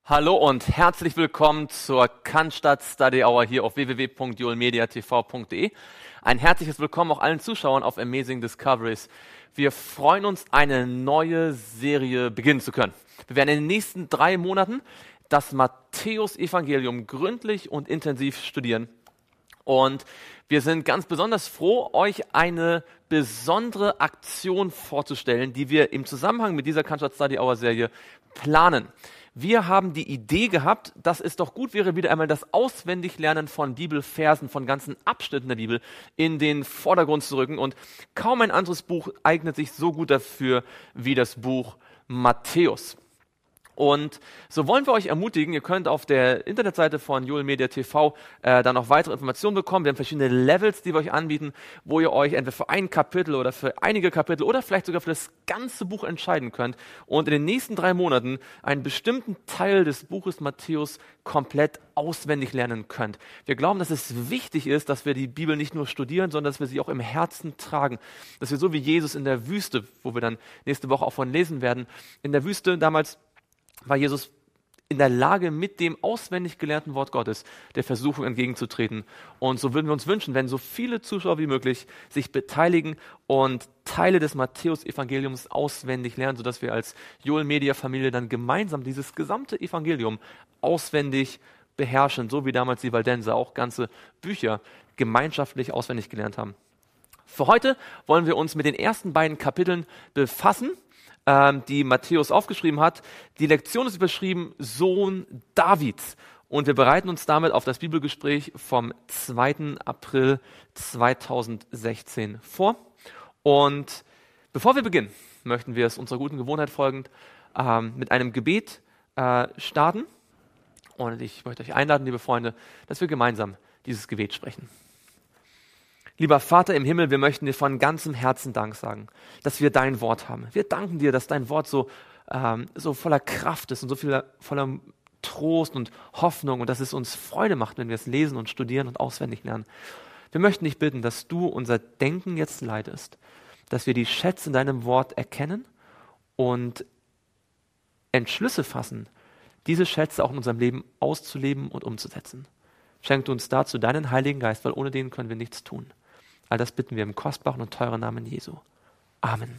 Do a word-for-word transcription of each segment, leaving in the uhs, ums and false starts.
Hallo und herzlich willkommen zur Cannstatt Study Hour hier auf w w w punkt joelmediatv punkt de. Ein herzliches Willkommen auch allen Zuschauern auf Amazing Discoveries. Wir freuen uns, eine neue Serie beginnen zu können. Wir werden in den nächsten drei Monaten das Matthäus-Evangelium gründlich und intensiv studieren. Und wir sind ganz besonders froh, euch eine besondere Aktion vorzustellen, die wir im Zusammenhang mit dieser Cannstatt Study Hour Serie planen. Wir haben die Idee gehabt, dass es doch gut wäre, wieder einmal das Auswendiglernen von Bibelversen, von ganzen Abschnitten der Bibel in den Vordergrund zu rücken. Und kaum ein anderes Buch eignet sich so gut dafür wie das Buch Matthäus. Und so wollen wir euch ermutigen, ihr könnt auf der Internetseite von joelmediatv äh, da noch weitere Informationen bekommen. Wir haben verschiedene Levels, die wir euch anbieten, wo ihr euch entweder für ein Kapitel oder für einige Kapitel oder vielleicht sogar für das ganze Buch entscheiden könnt und in den nächsten drei Monaten einen bestimmten Teil des Buches Matthäus komplett auswendig lernen könnt. Wir glauben, dass es wichtig ist, dass wir die Bibel nicht nur studieren, sondern dass wir sie auch im Herzen tragen. Dass wir so wie Jesus in der Wüste, wo wir dann nächste Woche auch von lesen werden, in der Wüste damals war Jesus in der Lage, mit dem auswendig gelernten Wort Gottes der Versuchung entgegenzutreten. Und so würden wir uns wünschen, wenn so viele Zuschauer wie möglich sich beteiligen und Teile des Matthäus-Evangeliums auswendig lernen, sodass wir als Joel-Media-Familie dann gemeinsam dieses gesamte Evangelium auswendig beherrschen, so wie damals die Waldenser auch ganze Bücher gemeinschaftlich auswendig gelernt haben. Für heute wollen wir uns mit den ersten beiden Kapiteln befassen, die Matthäus aufgeschrieben hat. Die Lektion ist überschrieben Sohn Davids und wir bereiten uns damit auf das Bibelgespräch vom zweiten April zweitausendsechzehn vor. Und bevor wir beginnen, möchten wir es unserer guten Gewohnheit folgend ähm, mit einem Gebet äh, starten. Und ich möchte euch einladen, liebe Freunde, dass wir gemeinsam dieses Gebet sprechen. Lieber Vater im Himmel, wir möchten dir von ganzem Herzen Dank sagen, dass wir dein Wort haben. Wir danken dir, dass dein Wort so, ähm, so voller Kraft ist und so viel, voller Trost und Hoffnung und dass es uns Freude macht, wenn wir es lesen und studieren und auswendig lernen. Wir möchten dich bitten, dass du unser Denken jetzt leitest, dass wir die Schätze in deinem Wort erkennen und Entschlüsse fassen, diese Schätze auch in unserem Leben auszuleben und umzusetzen. Schenk uns dazu deinen Heiligen Geist, weil ohne den können wir nichts tun. All das bitten wir im kostbaren und teuren Namen Jesu. Amen.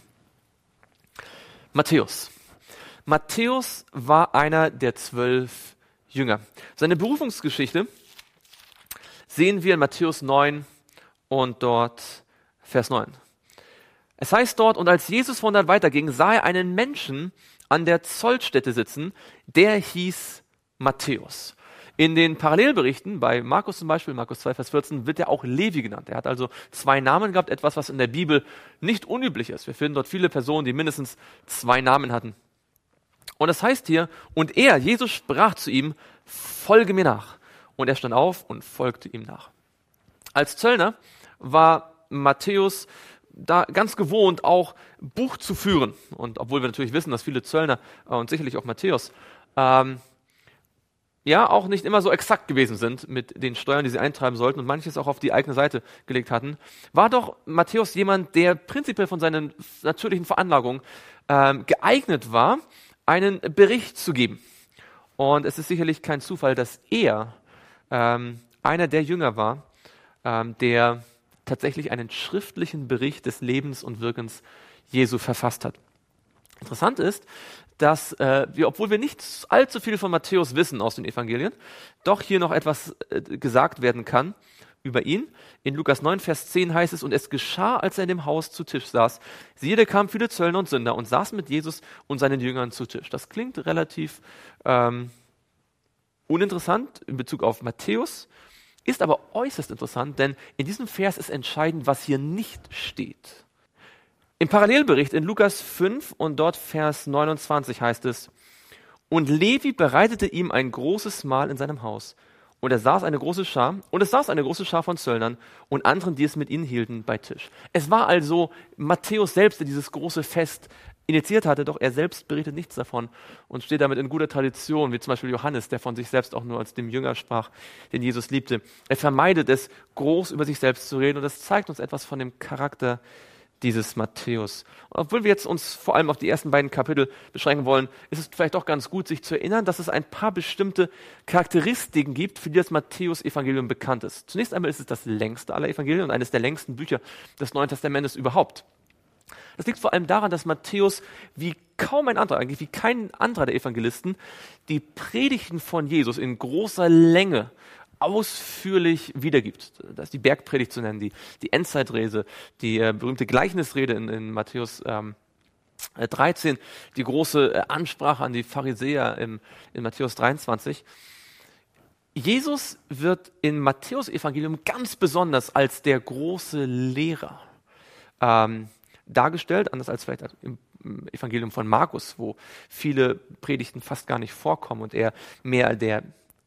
Matthäus. Matthäus war einer der zwölf Jünger. Seine Berufungsgeschichte sehen wir in Matthäus neun und dort Vers neun. Es heißt dort, und als Jesus von dort weiterging, sah er einen Menschen an der Zollstätte sitzen, der hieß Matthäus. In den Parallelberichten, bei Markus zum Beispiel, Markus zwei, Vers vierzehn, wird er auch Levi genannt. Er hat also zwei Namen gehabt, etwas, was in der Bibel nicht unüblich ist. Wir finden dort viele Personen, die mindestens zwei Namen hatten. Und es heißt hier, und er, Jesus, sprach zu ihm, folge mir nach. Und er stand auf und folgte ihm nach. Als Zöllner war Matthäus da ganz gewohnt, auch Buch zu führen. Und obwohl wir natürlich wissen, dass viele Zöllner und sicherlich auch Matthäus ähm, ja auch nicht immer so exakt gewesen sind mit den Steuern, die sie eintreiben sollten und manches auch auf die eigene Seite gelegt hatten, war doch Matthäus jemand, der prinzipiell von seinen natürlichen Veranlagungen ähm, geeignet war, einen Bericht zu geben. Und es ist sicherlich kein Zufall, dass er ähm, einer der Jünger war, ähm, der tatsächlich einen schriftlichen Bericht des Lebens und Wirkens Jesu verfasst hat. Interessant ist, dass äh, wir, obwohl wir nicht allzu viel von Matthäus wissen aus den Evangelien, doch hier noch etwas äh, gesagt werden kann über ihn. In Lukas neun, Vers zehn heißt es, und es geschah, als er in dem Haus zu Tisch saß. Siehe, da kamen viele Zöllner und Sünder und saßen mit Jesus und seinen Jüngern zu Tisch. Das klingt relativ ähm, uninteressant in Bezug auf Matthäus, ist aber äußerst interessant, denn in diesem Vers ist entscheidend, was hier nicht steht. Im Parallelbericht in Lukas fünf und dort Vers neunundzwanzig heißt es, und Levi bereitete ihm ein großes Mahl in seinem Haus. Und er saß eine große Schar, und es saß eine große Schar von Zöllnern und anderen, die es mit ihnen hielten, bei Tisch. Es war also Matthäus selbst, der dieses große Fest initiiert hatte, doch er selbst berichtet nichts davon und steht damit in guter Tradition, wie zum Beispiel Johannes, der von sich selbst auch nur als dem Jünger sprach, den Jesus liebte. Er vermeidet es, groß über sich selbst zu reden, und das zeigt uns etwas von dem Charakter dieses Matthäus. Und obwohl wir jetzt uns vor allem auf die ersten beiden Kapitel beschränken wollen, ist es vielleicht doch ganz gut, sich zu erinnern, dass es ein paar bestimmte Charakteristiken gibt, für die das Matthäus-Evangelium bekannt ist. Zunächst einmal ist es das längste aller Evangelien und eines der längsten Bücher des Neuen Testamentes überhaupt. Das liegt vor allem daran, dass Matthäus wie kaum ein anderer, eigentlich wie kein anderer der Evangelisten, die Predigten von Jesus in großer Länge ausführlich wiedergibt. Das ist die Bergpredigt zu nennen, die, die Endzeitrede, die äh, berühmte Gleichnisrede in, in Matthäus ähm, dreizehn, die große äh, Ansprache an die Pharisäer im, in Matthäus dreiundzwanzig. Jesus wird im Matthäus-Evangelium ganz besonders als der große Lehrer ähm, dargestellt, anders als vielleicht im Evangelium von Markus, wo viele Predigten fast gar nicht vorkommen und er mehr der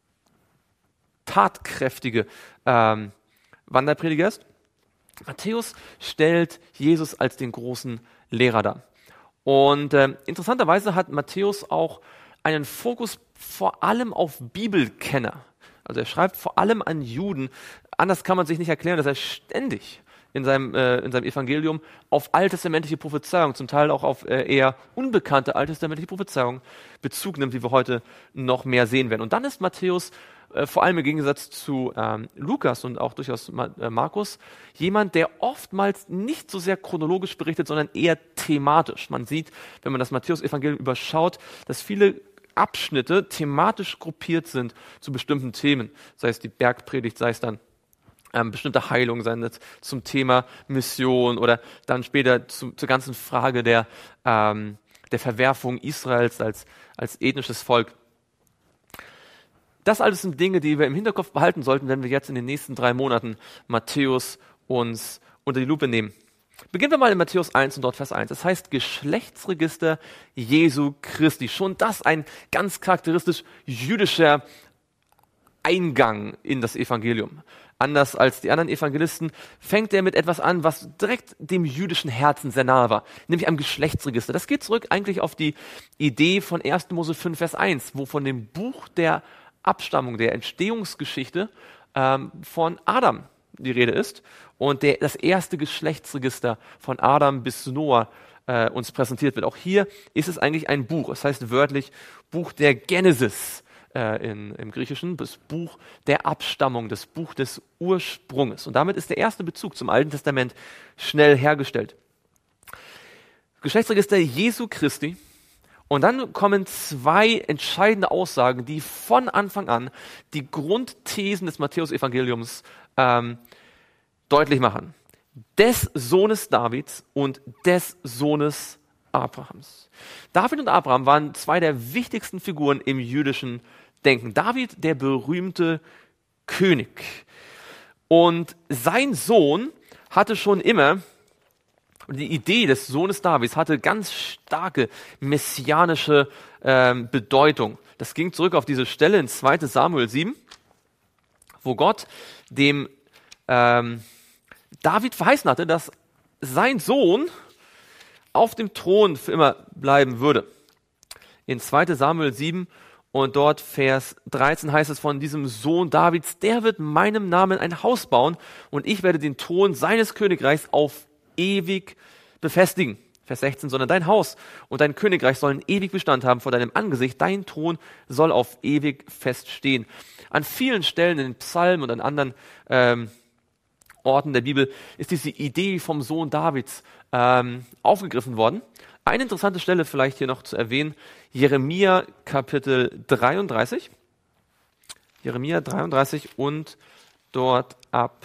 tatkräftige ähm, Wanderprediger ist. Matthäus stellt Jesus als den großen Lehrer dar. Und äh, interessanterweise hat Matthäus auch einen Fokus vor allem auf Bibelkenner. Also er schreibt vor allem an Juden. Anders kann man sich nicht erklären, dass er ständig in seinem, äh, in seinem Evangelium auf alttestamentliche Prophezeiungen, zum Teil auch auf äh, eher unbekannte alttestamentliche Prophezeiungen Bezug nimmt, wie wir heute noch mehr sehen werden. Und dann ist Matthäus äh, vor allem im Gegensatz zu ähm, Lukas und auch durchaus Ma- äh, Markus jemand, der oftmals nicht so sehr chronologisch berichtet, sondern eher thematisch. Man sieht, wenn man das Matthäus-Evangelium überschaut, dass viele Abschnitte thematisch gruppiert sind zu bestimmten Themen, sei es die Bergpredigt, sei es dann Ähm, bestimmte Heilung sein das zum Thema Mission oder dann später zu, zur ganzen Frage der, ähm, der Verwerfung Israels als, als ethnisches Volk. Das alles sind Dinge, die wir im Hinterkopf behalten sollten, wenn wir jetzt in den nächsten drei Monaten Matthäus uns unter die Lupe nehmen. Beginnen wir mal in Matthäus eins und dort Vers eins. Das heißt Geschlechtsregister Jesu Christi. Schon das ein ganz charakteristisch jüdischer Eingang in das Evangelium. Anders als die anderen Evangelisten fängt er mit etwas an, was direkt dem jüdischen Herzen sehr nahe war, nämlich einem Geschlechtsregister. Das geht zurück eigentlich auf die Idee von erster Mose fünf, Vers eins, wo von dem Buch der Abstammung, der Entstehungsgeschichte ähm, von Adam die Rede ist und der, das erste Geschlechtsregister von Adam bis Noah äh, uns präsentiert wird. Auch hier ist es eigentlich ein Buch, es heißt wörtlich Buch der Genesis. In, im Griechischen, das Buch der Abstammung, das Buch des Ursprunges. Und damit ist der erste Bezug zum Alten Testament schnell hergestellt. Geschlechtsregister Jesu Christi. Und dann kommen zwei entscheidende Aussagen, die von Anfang an die Grundthesen des Matthäus-Evangeliums ähm, deutlich machen. Des Sohnes Davids und des Sohnes Abrahams. David und Abraham waren zwei der wichtigsten Figuren im jüdischen Denken. David, der berühmte König. Und sein Sohn hatte schon immer, die Idee des Sohnes Davids hatte ganz starke messianische ähm, Bedeutung. Das ging zurück auf diese Stelle in zweiter Samuel sieben, wo Gott dem ähm, David verheißen hatte, dass sein Sohn auf dem Thron für immer bleiben würde. In zweiter Samuel sieben und dort Vers dreizehn heißt es von diesem Sohn Davids, der wird meinem Namen ein Haus bauen und ich werde den Thron seines Königreichs auf ewig befestigen. Vers sechzehn, sondern dein Haus und dein Königreich sollen ewig Bestand haben vor deinem Angesicht. Dein Thron soll auf ewig feststehen. An vielen Stellen in den Psalmen und an anderen ähm, Orten der Bibel ist diese Idee vom Sohn Davids ähm, aufgegriffen worden. Eine interessante Stelle vielleicht hier noch zu erwähnen, Jeremia Kapitel dreiunddreißig. Jeremia dreiunddreißig und dort ab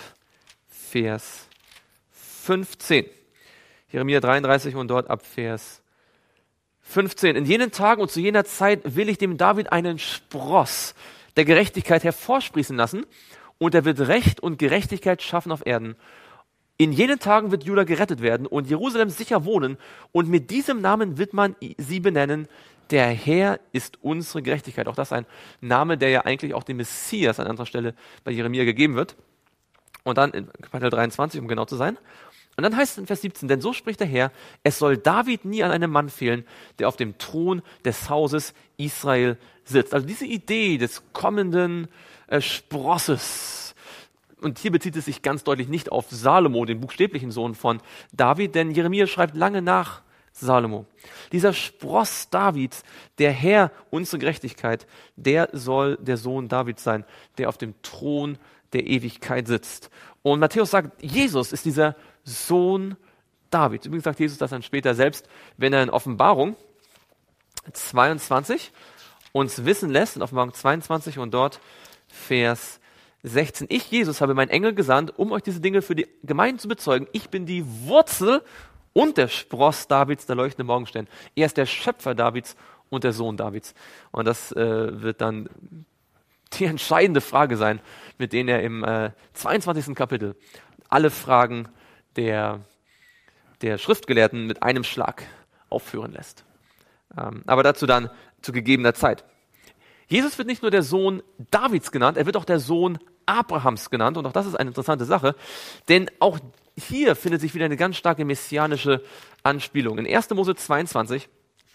Vers fünfzehn. Jeremia dreiunddreißig und dort ab Vers fünfzehn. In jenen Tagen und zu jener Zeit will ich dem David einen Spross der Gerechtigkeit hervorsprießen lassen und er wird Recht und Gerechtigkeit schaffen auf Erden. In jenen Tagen wird Juda gerettet werden und Jerusalem sicher wohnen und mit diesem Namen wird man sie benennen, der Herr ist unsere Gerechtigkeit. Auch das ein Name, der ja eigentlich auch dem Messias an anderer Stelle bei Jeremia gegeben wird. Und dann in Kapitel dreiundzwanzig, um genau zu sein. Und dann heißt es in Vers siebzehn, denn so spricht der Herr, es soll David nie an einem Mann fehlen, der auf dem Thron des Hauses Israel sitzt. Also diese Idee des kommenden äh, Sprosses, Und hier bezieht es sich ganz deutlich nicht auf Salomo, den buchstäblichen Sohn von David, denn Jeremia schreibt lange nach Salomo. Dieser Spross Davids, der Herr unserer Gerechtigkeit, der soll der Sohn Davids sein, der auf dem Thron der Ewigkeit sitzt. Und Matthäus sagt, Jesus ist dieser Sohn Davids. Übrigens sagt Jesus das dann später selbst, wenn er in Offenbarung zweiundzwanzig uns wissen lässt, in Offenbarung zweiundzwanzig und dort Vers sechzehn. Ich, Jesus, habe meinen Engel gesandt, um euch diese Dinge für die Gemeinden zu bezeugen. Ich bin die Wurzel und der Spross Davids, der leuchtende Morgenstern. Er ist der Schöpfer Davids und der Sohn Davids. Und das äh, wird dann die entscheidende Frage sein, mit denen er im äh, zweiundzwanzigsten Kapitel alle Fragen der, der Schriftgelehrten mit einem Schlag aufführen lässt. Ähm, aber dazu dann zu gegebener Zeit. Jesus wird nicht nur der Sohn Davids genannt, er wird auch der Sohn Abrahams genannt. Und auch das ist eine interessante Sache, denn auch hier findet sich wieder eine ganz starke messianische Anspielung. In erster Mose zweiundzwanzig,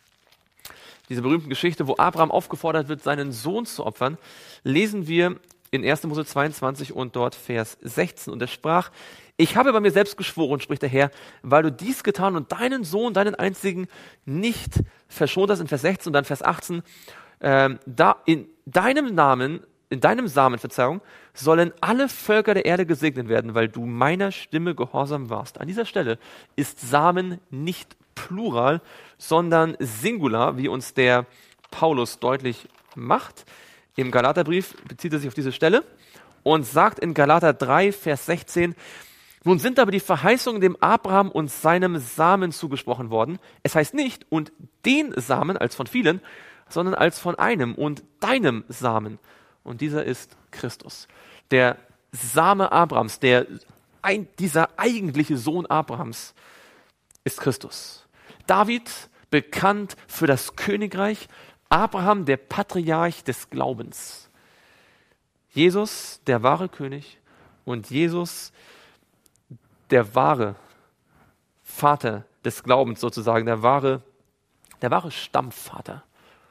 diese berühmte Geschichte, wo Abraham aufgefordert wird, seinen Sohn zu opfern, lesen wir in erster Mose zweiundzwanzig und dort Vers sechzehn. Und er sprach, ich habe bei mir selbst geschworen, spricht der Herr, weil du dies getan und deinen Sohn, deinen einzigen, nicht verschont hast, in Vers sechzehn und dann Vers achtzehn, ähm, da in deinem Namen, in deinem Samen, Verzeihung, sollen alle Völker der Erde gesegnet werden, weil du meiner Stimme gehorsam warst. An dieser Stelle ist Samen nicht Plural, sondern Singular, wie uns der Paulus deutlich macht. Im Galaterbrief bezieht er sich auf diese Stelle und sagt in Galater drei, Vers sechzehn, nun sind aber die Verheißungen dem Abraham und seinem Samen zugesprochen worden. Es heißt nicht, und den Samen als von vielen, sondern als von einem und deinem Samen. Und dieser ist Christus. Der Same Abrahams, der, ein, dieser eigentliche Sohn Abrahams ist Christus. David, bekannt für das Königreich, Abraham, der Patriarch des Glaubens. Jesus, der wahre König, und Jesus, der wahre Vater des Glaubens sozusagen, der wahre, der wahre Stammvater,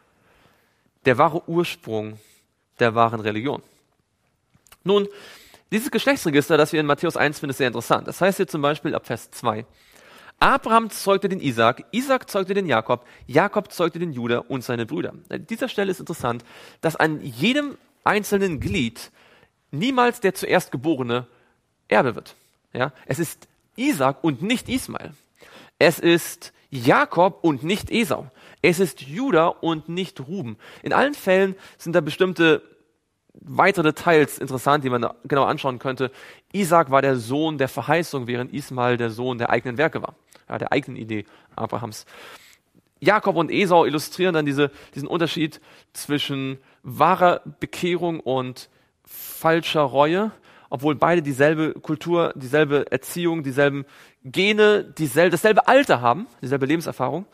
der wahre Ursprung der wahren Religion. Nun, dieses Geschlechtsregister, das wir in Matthäus eins finden, ist sehr interessant. Das heißt hier zum Beispiel ab Vers zwei, Abraham zeugte den Isaak, Isaak zeugte den Jakob, Jakob zeugte den Juda und seine Brüder. An dieser Stelle ist interessant, dass an jedem einzelnen Glied niemals der zuerst Geborene Erbe wird. Ja? Es ist Isaak und nicht Ismael. Es ist Jakob und nicht Esau. Es ist Juda und nicht Ruben. In allen Fällen sind da bestimmte weitere Details interessant, die man genau anschauen könnte. Isaak war der Sohn der Verheißung, während Ismael der Sohn der eigenen Werke war, ja, der eigenen Idee Abrahams. Jakob und Esau illustrieren dann diese, diesen Unterschied zwischen wahrer Bekehrung und falscher Reue, obwohl beide dieselbe Kultur, dieselbe Erziehung, dieselben Gene, dieselbe, dasselbe Alter haben, dieselbe Lebenserfahrung,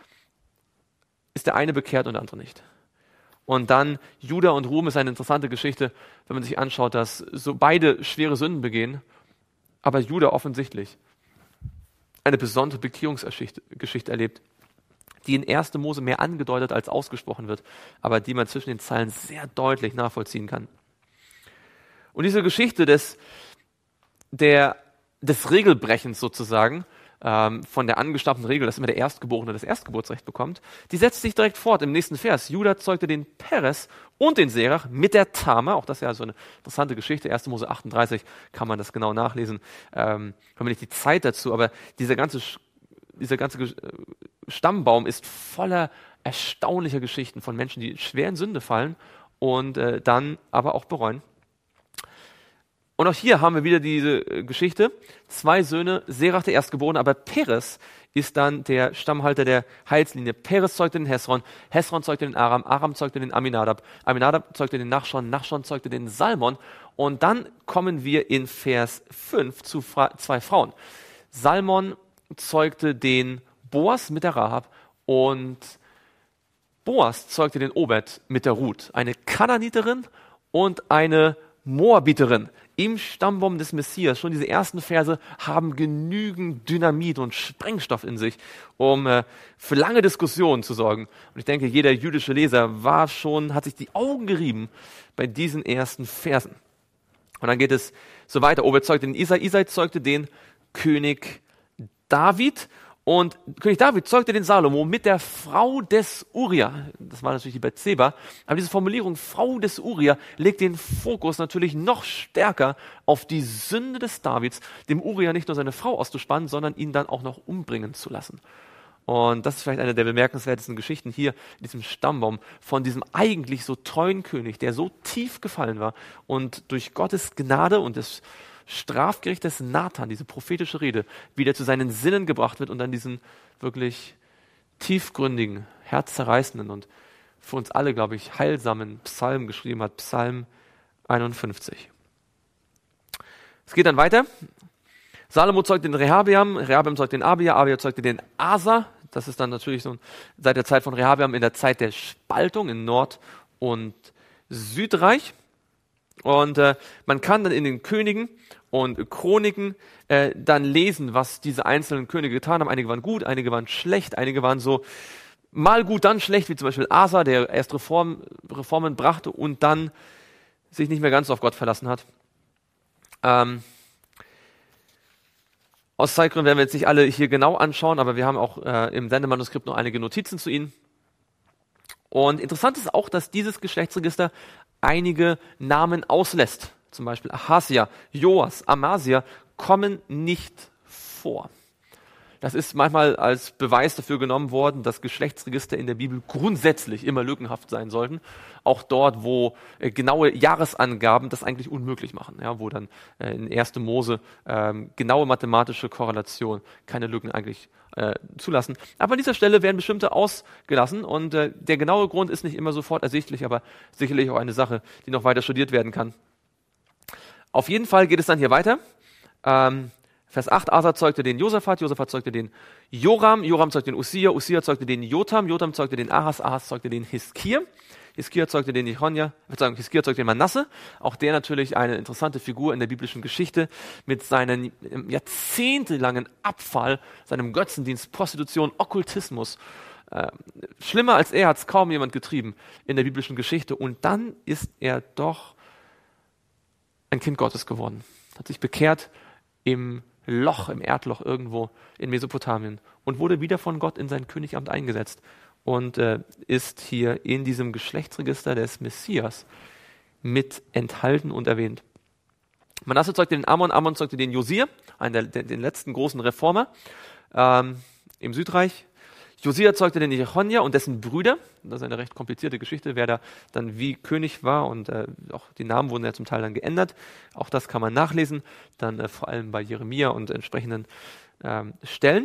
ist der eine bekehrt und der andere nicht. Und dann Juda und Ruben ist eine interessante Geschichte, wenn man sich anschaut, dass so beide schwere Sünden begehen, aber Juda offensichtlich eine besondere Bekehrungsgeschichte erlebt, die in erster Mose mehr angedeutet als ausgesprochen wird, aber die man zwischen den Zeilen sehr deutlich nachvollziehen kann. Und diese Geschichte des, der, des Regelbrechens sozusagen, ähm, von der angestammten Regel, dass immer der Erstgeborene das Erstgeburtsrecht bekommt, die setzt sich direkt fort im nächsten Vers. Juda zeugte den Peres und den Serach mit der Tama, auch das ist ja so eine interessante Geschichte, erster Mose achtunddreißig kann man das genau nachlesen, ähm, haben wir nicht die Zeit dazu, aber dieser ganze, dieser ganze Stammbaum ist voller erstaunlicher Geschichten von Menschen, die schwer in Sünde fallen und äh, dann aber auch bereuen. Und auch hier haben wir wieder diese Geschichte. Zwei Söhne, Serach der Erstgeborene, aber Peres ist dann der Stammhalter der Heilslinie. Peres zeugte den Hesron, Hesron zeugte den Aram, Aram zeugte den Aminadab, Aminadab zeugte den Nachschon, Nachschon zeugte den Salmon. Und dann kommen wir in Vers fünf zu Fra- zwei Frauen. Salmon zeugte den Boas mit der Rahab und Boas zeugte den Obed mit der Ruth, eine Kananiterin und eine Moabiterin im Stammbaum des Messias. Schon diese ersten Verse haben genügend Dynamit und Sprengstoff in sich, um äh, für lange Diskussionen zu sorgen. Und ich denke, jeder jüdische Leser war schon, hat sich die Augen gerieben bei diesen ersten Versen. Und dann geht es so weiter. Obed zeugte den Isai, Isai zeugte den König David. Und König David zeugte den Salomo mit der Frau des Uria. Das war natürlich die Bathseba. Aber diese Formulierung Frau des Uria legt den Fokus natürlich noch stärker auf die Sünde des Davids, dem Uria nicht nur seine Frau auszuspannen, sondern ihn dann auch noch umbringen zu lassen. Und das ist vielleicht eine der bemerkenswertesten Geschichten hier in diesem Stammbaum von diesem eigentlich so treuen König, der so tief gefallen war und durch Gottes Gnade und des Strafgericht des Nathan, diese prophetische Rede, wieder zu seinen Sinnen gebracht wird und dann diesen wirklich tiefgründigen, herzzerreißenden und für uns alle, glaube ich, heilsamen Psalm geschrieben hat, Psalm einundfünfzig. Es geht dann weiter. Salomo zeugte den Rehabeam, Rehabeam zeugte den Abia, Abia zeugte den Asa. Das ist dann natürlich so seit der Zeit von Rehabeam in der Zeit der Spaltung in Nord- und Südreich. Und äh, man kann dann in den Königen und Chroniken äh, dann lesen, was diese einzelnen Könige getan haben. Einige waren gut, einige waren schlecht, einige waren so mal gut, dann schlecht, wie zum Beispiel Asa, der erst Reform, Reformen brachte und dann sich nicht mehr ganz auf Gott verlassen hat. Ähm, aus Zeitgründen werden wir jetzt nicht alle hier genau anschauen, aber wir haben auch äh, im Sendemanuskript noch einige Notizen zu ihnen. Und interessant ist auch, dass dieses Geschlechtsregister einige Namen auslässt. Zum Beispiel Ahasia, Joas, Amasia kommen nicht vor. Das ist manchmal als Beweis dafür genommen worden, dass Geschlechtsregister in der Bibel grundsätzlich immer lückenhaft sein sollten. Auch dort, wo äh, genaue Jahresangaben das eigentlich unmöglich machen. Ja, wo dann äh, in erster Mose ähm, genaue mathematische Korrelation keine Lücken eigentlich äh, zulassen. Aber an dieser Stelle werden bestimmte ausgelassen und äh, der genaue Grund ist nicht immer sofort ersichtlich, aber sicherlich auch eine Sache, die noch weiter studiert werden kann. Auf jeden Fall geht es dann hier weiter. Ähm, Vers acht, Asa zeugte den Josaphat, Josaphat zeugte den Joram, Joram zeugte den Usia, Usia zeugte den Jotam, Jotam zeugte den Ahas, Ahas zeugte den Hiskir, Hiskir zeugte den Jechonja, Verzeihung, Hiskir zeugte den Manasse, auch der natürlich eine interessante Figur in der biblischen Geschichte mit seinem jahrzehntelangen Abfall, seinem Götzendienst, Prostitution, Okkultismus. Äh, schlimmer als er hat es kaum jemand getrieben in der biblischen Geschichte und dann ist er doch ein Kind Gottes geworden, hat sich bekehrt im Loch, im Erdloch irgendwo in Mesopotamien und wurde wieder von Gott in sein Königamt eingesetzt und äh, ist hier in diesem Geschlechtsregister des Messias mit enthalten und erwähnt. Manasse zeugte den Ammon, Ammon zeugte den Josia, einen der, der, den letzten großen Reformer ähm, im Südreich. Josia zeugte den Jechonja und dessen Brüder. Das ist eine recht komplizierte Geschichte, wer da dann wie König war und äh, auch die Namen wurden ja zum Teil dann geändert. Auch das kann man nachlesen, dann äh, vor allem bei Jeremia und entsprechenden ähm, Stellen.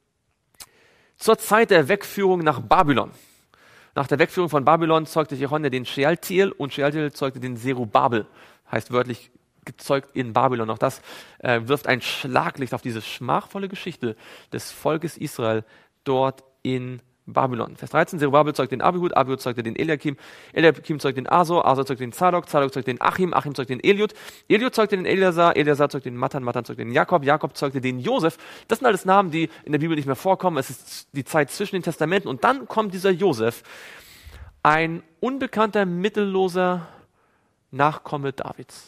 Zur Zeit der Wegführung nach Babylon. Nach der Wegführung von Babylon zeugte Jechonja den Shealtiel und Shealtiel zeugte den Zerubabel. Heißt wörtlich gezeugt in Babylon. Auch das äh, wirft ein Schlaglicht auf diese schmachvolle Geschichte des Volkes Israel dort in Babylon. Vers dreizehn, Zerubabel zeugte den Abihud, Abihud zeugte den Eliakim, Eliakim zeugte den Asor, Asor zeugte den Zadok, Zadok zeugte den Achim, Achim zeugte den Eliud, Eliud zeugte den Eliasar, Eliasar zeugte den Matan, Matan zeugte den Jakob, Jakob zeugte den Josef. Das sind alles Namen, die in der Bibel nicht mehr vorkommen. Es ist die Zeit zwischen den Testamenten und dann kommt dieser Josef, ein unbekannter, mittelloser Nachkomme Davids.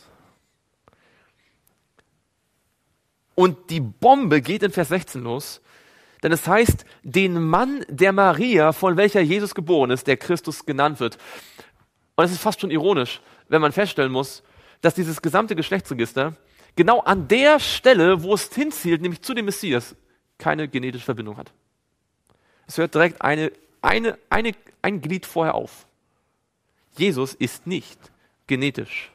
Und die Bombe geht in Vers sechzehn los. Denn es heißt, den Mann der Maria, von welcher Jesus geboren ist, der Christus genannt wird. Und es ist fast schon ironisch, wenn man feststellen muss, dass dieses gesamte Geschlechtsregister genau an der Stelle, wo es hinzielt, nämlich zu dem Messias, keine genetische Verbindung hat. Es hört direkt eine, eine, eine, ein Glied vorher auf. Jesus ist nicht genetisch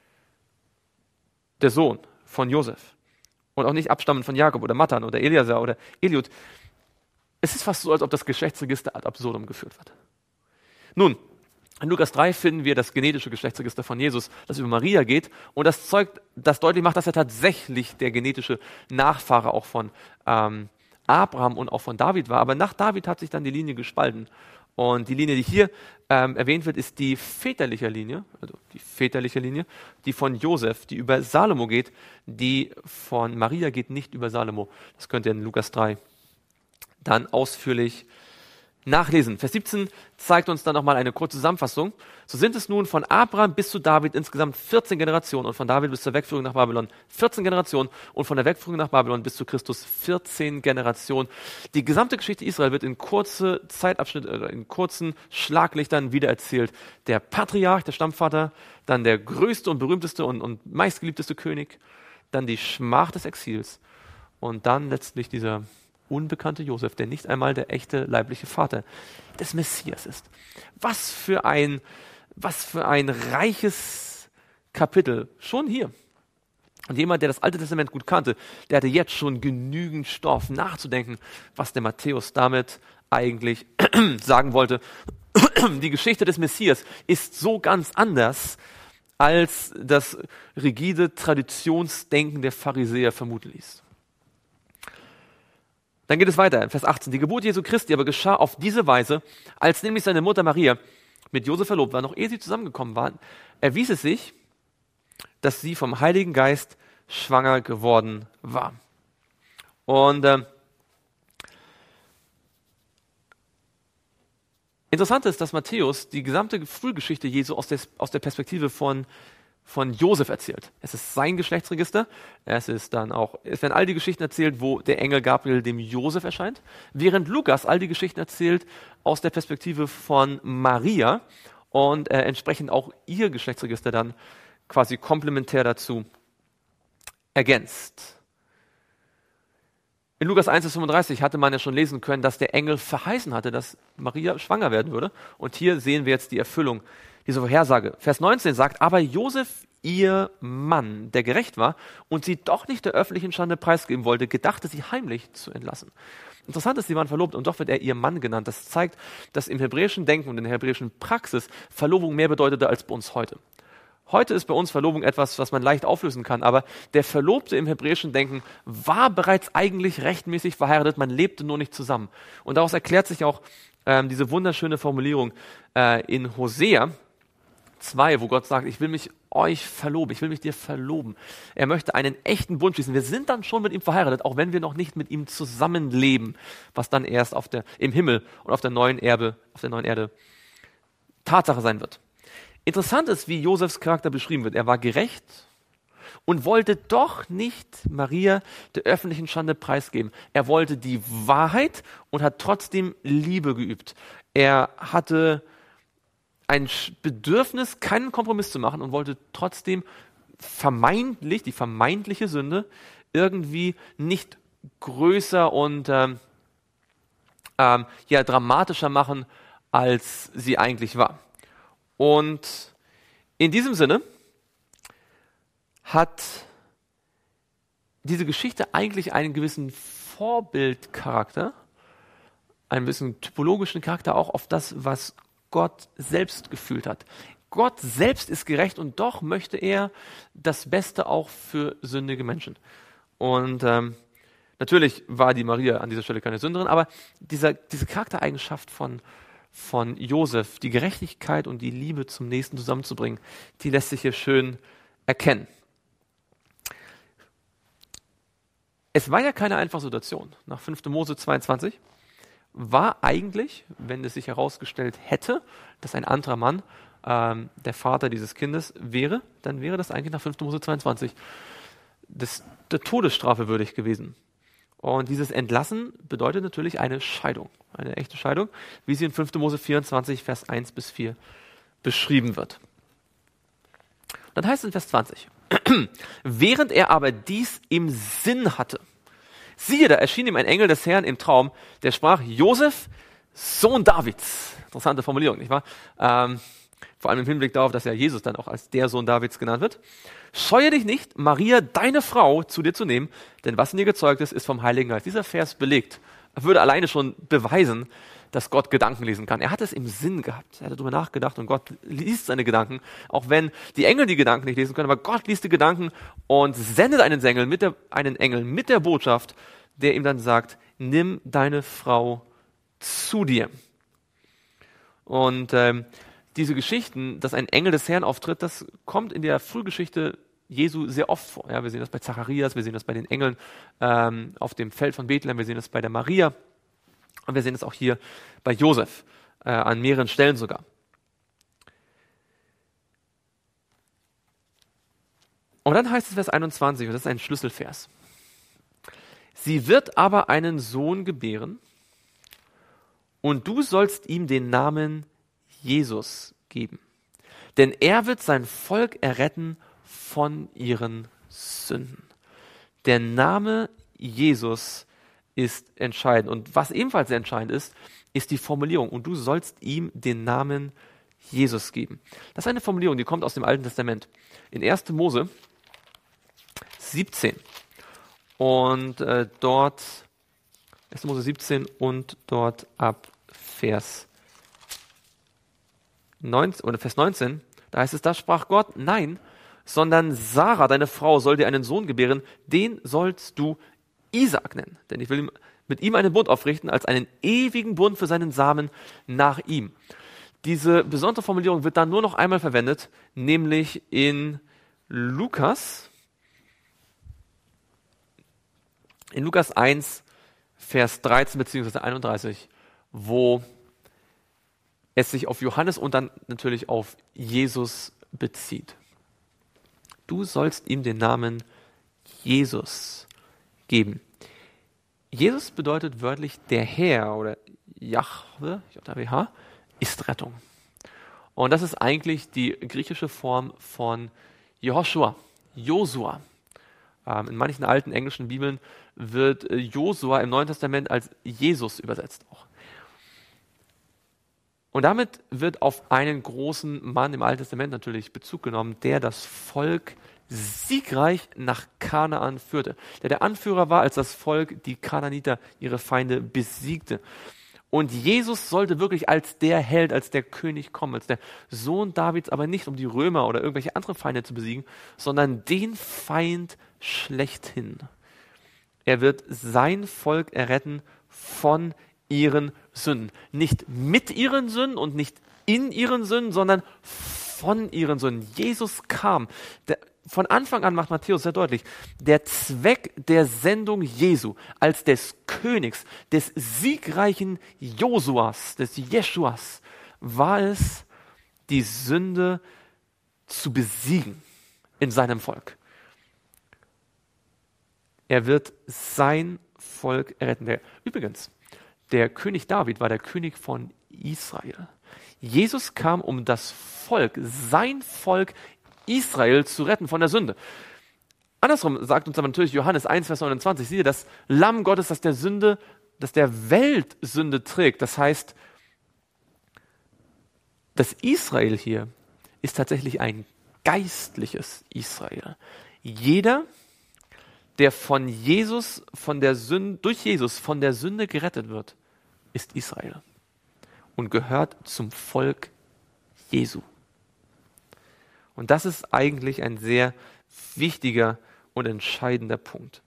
der Sohn von Josef. Und auch nicht abstammend von Jakob oder Matan oder Eliasar oder Eliud. Es ist fast so, als ob das Geschlechtsregister ad absurdum geführt wird. Nun, in Lukas drei finden wir das genetische Geschlechtsregister von Jesus, das über Maria geht. Und das zeugt, das deutlich macht, dass er tatsächlich der genetische Nachfahre auch von ähm, Abraham und auch von David war. Aber nach David hat sich dann die Linie gespalten. Und die Linie, die hier ähm, erwähnt wird, ist die väterliche Linie, also die väterliche Linie, die von Josef, die über Salomo geht, die von Maria geht nicht über Salomo. Das könnt ihr in Lukas drei dann ausführlich nachlesen. Vers siebzehn zeigt uns dann nochmal eine kurze Zusammenfassung. So sind es nun von Abraham bis zu David insgesamt vierzehn Generationen und von David bis zur Wegführung nach Babylon vierzehn Generationen und von der Wegführung nach Babylon bis zu Christus vierzehn Generationen. Die gesamte Geschichte Israel wird in kurze Zeitabschnitte, in kurzen Schlaglichtern wiedererzählt. Der Patriarch, der Stammvater, dann der größte und berühmteste und, und meistgeliebteste König, dann die Schmach des Exils und dann letztlich dieser unbekannte Josef, der nicht einmal der echte leibliche Vater des Messias ist. Was für ein, was für ein reiches Kapitel, schon hier. Und jemand, der das Alte Testament gut kannte, der hatte jetzt schon genügend Stoff nachzudenken, was der Matthäus damit eigentlich sagen wollte. Die Geschichte des Messias ist so ganz anders, als das rigide Traditionsdenken der Pharisäer vermuten ließ. Dann geht es weiter in Vers achtzehn. Die Geburt Jesu Christi aber geschah auf diese Weise, als nämlich seine Mutter Maria mit Josef verlobt war, noch ehe sie zusammengekommen waren, erwies es sich, dass sie vom Heiligen Geist schwanger geworden war. Und äh, interessant ist, dass Matthäus die gesamte Frühgeschichte Jesu aus der, aus der Perspektive von von Josef erzählt. Es ist sein Geschlechtsregister. Es ist dann auch, es werden all die Geschichten erzählt, wo der Engel Gabriel dem Josef erscheint, während Lukas all die Geschichten erzählt aus der Perspektive von Maria und äh, entsprechend auch ihr Geschlechtsregister dann quasi komplementär dazu ergänzt. In Lukas eins bis fünfunddreißig hatte man ja schon lesen können, dass der Engel verheißen hatte, dass Maria schwanger werden würde. Und hier sehen wir jetzt die Erfüllung dieser Vorhersage. Vers neunzehn sagt, aber Josef, ihr Mann, der gerecht war und sie doch nicht der öffentlichen Schande preisgeben wollte, gedachte sie heimlich zu entlassen. Interessant ist, sie waren verlobt und doch wird er ihr Mann genannt. Das zeigt, dass im hebräischen Denken und in der hebräischen Praxis Verlobung mehr bedeutete als bei uns heute. Heute ist bei uns Verlobung etwas, was man leicht auflösen kann, aber der Verlobte im hebräischen Denken war bereits eigentlich rechtmäßig verheiratet, man lebte nur nicht zusammen. Und daraus erklärt sich auch ähm, diese wunderschöne Formulierung äh, in Hosea zwei, wo Gott sagt, ich will mich euch verloben, ich will mich dir verloben. Er möchte einen echten Bund schließen. Wir sind dann schon mit ihm verheiratet, auch wenn wir noch nicht mit ihm zusammenleben, was dann erst auf der, im Himmel und auf der neuen Erbe, auf der neuen Erde Tatsache sein wird. Interessant ist, wie Josefs Charakter beschrieben wird. Er war gerecht und wollte doch nicht Maria der öffentlichen Schande preisgeben. Er wollte die Wahrheit und hat trotzdem Liebe geübt. Er hatte ein Bedürfnis, keinen Kompromiss zu machen und wollte trotzdem vermeintlich, die vermeintliche Sünde irgendwie nicht größer und ähm, ähm, ja, dramatischer machen, als sie eigentlich war. Und in diesem Sinne hat diese Geschichte eigentlich einen gewissen Vorbildcharakter, einen gewissen typologischen Charakter auch auf das, was Gott selbst gefühlt hat. Gott selbst ist gerecht und doch möchte er das Beste auch für sündige Menschen. Und ähm, natürlich war die Maria an dieser Stelle keine Sünderin, aber dieser, diese Charaktereigenschaft von, von Josef, die Gerechtigkeit und die Liebe zum Nächsten zusammenzubringen, die lässt sich hier schön erkennen. Es war ja keine einfache Situation. Nach fünfter Mose zweiundzwanzig war eigentlich, wenn es sich herausgestellt hätte, dass ein anderer Mann ähm, der Vater dieses Kindes wäre, dann wäre das eigentlich nach fünfter Mose zweiundzwanzig des, der Todesstrafe würdig gewesen. Und dieses Entlassen bedeutet natürlich eine Scheidung, eine echte Scheidung, wie sie in fünfter Mose vierundzwanzig, Vers eins bis vier beschrieben wird. Dann heißt es in Vers zwanzig, während er aber dies im Sinn hatte, siehe, da erschien ihm ein Engel des Herrn im Traum, der sprach, Josef, Sohn Davids. Interessante Formulierung, nicht wahr? Ähm, vor allem im Hinblick darauf, dass ja Jesus dann auch als der Sohn Davids genannt wird. Scheue dich nicht, Maria, deine Frau, zu dir zu nehmen, denn was in ihr gezeugt ist, ist vom Heiligen Geist. Dieser Vers belegt, würde alleine schon beweisen, dass Gott Gedanken lesen kann. Er hat es im Sinn gehabt. Er hat darüber nachgedacht und Gott liest seine Gedanken, auch wenn die Engel die Gedanken nicht lesen können, aber Gott liest die Gedanken und sendet einen Engel mit der, einen Engel mit der Botschaft, der ihm dann sagt, nimm deine Frau zu dir. Und ähm, diese Geschichten, dass ein Engel des Herrn auftritt, das kommt in der Frühgeschichte Jesu sehr oft vor. Ja, wir sehen das bei Zacharias, wir sehen das bei den Engeln ähm, auf dem Feld von Bethlehem, wir sehen das bei der Maria. Und wir sehen es auch hier bei Josef, äh, an mehreren Stellen sogar. Und dann heißt es Vers einundzwanzig, und das ist ein Schlüsselvers. Sie wird aber einen Sohn gebären, und du sollst ihm den Namen Jesus geben. Denn er wird sein Volk erretten von ihren Sünden. Der Name Jesus ist entscheidend. Und was ebenfalls sehr entscheidend ist, ist die Formulierung. Und du sollst ihm den Namen Jesus geben. Das ist eine Formulierung, die kommt aus dem Alten Testament. In erster Mose siebzehn. Und äh, dort, erster Mose siebzehn und dort ab Vers neunzehn, oder Vers neunzehn, da heißt es, da sprach Gott, nein, sondern Sarah, deine Frau, soll dir einen Sohn gebären, den sollst du Isaak nennen. Denn ich will ihm, mit ihm einen Bund aufrichten, als einen ewigen Bund für seinen Samen nach ihm. Diese besondere Formulierung wird dann nur noch einmal verwendet, nämlich in Lukas, in Lukas eins, Vers dreizehn bzw. einunddreißig, wo es sich auf Johannes und dann natürlich auf Jesus bezieht. Du sollst ihm den Namen Jesus geben. Jesus bedeutet wörtlich der Herr oder Jahwe, J W H, ist Rettung. Und das ist eigentlich die griechische Form von Jehoshua, Josua. In manchen alten englischen Bibeln wird Josua im Neuen Testament als Jesus übersetzt auch. Und damit wird auf einen großen Mann im Alten Testament natürlich Bezug genommen, der das Volk siegreich nach Kanaan führte. Der der Anführer war, als das Volk die Kanaaniter, ihre Feinde, besiegte. Und Jesus sollte wirklich als der Held, als der König kommen, als der Sohn Davids, aber nicht um die Römer oder irgendwelche andere Feinde zu besiegen, sondern den Feind schlechthin. Er wird sein Volk erretten von ihren Sünden. Nicht mit ihren Sünden und nicht in ihren Sünden, sondern von ihren Sünden. Jesus kam. Der, von Anfang an macht Matthäus sehr deutlich, der Zweck der Sendung Jesu als des Königs, des siegreichen Josuas, des Jeschuas, war es, die Sünde zu besiegen in seinem Volk. Er wird sein Volk erretten. Der, übrigens, der König David war der König von Israel. Jesus kam, um das Volk, sein Volk Israel zu retten von der Sünde. Andersrum sagt uns aber natürlich Johannes eins, Vers neunundzwanzig, siehe, das Lamm Gottes, das der Sünde, das der Welt Sünde trägt. Das heißt, das Israel hier ist tatsächlich ein geistliches Israel. Jeder, der von Jesus, von der Sünde, durch Jesus von der Sünde gerettet wird, ist Israel und gehört zum Volk Jesu. Und das ist eigentlich ein sehr wichtiger und entscheidender Punkt.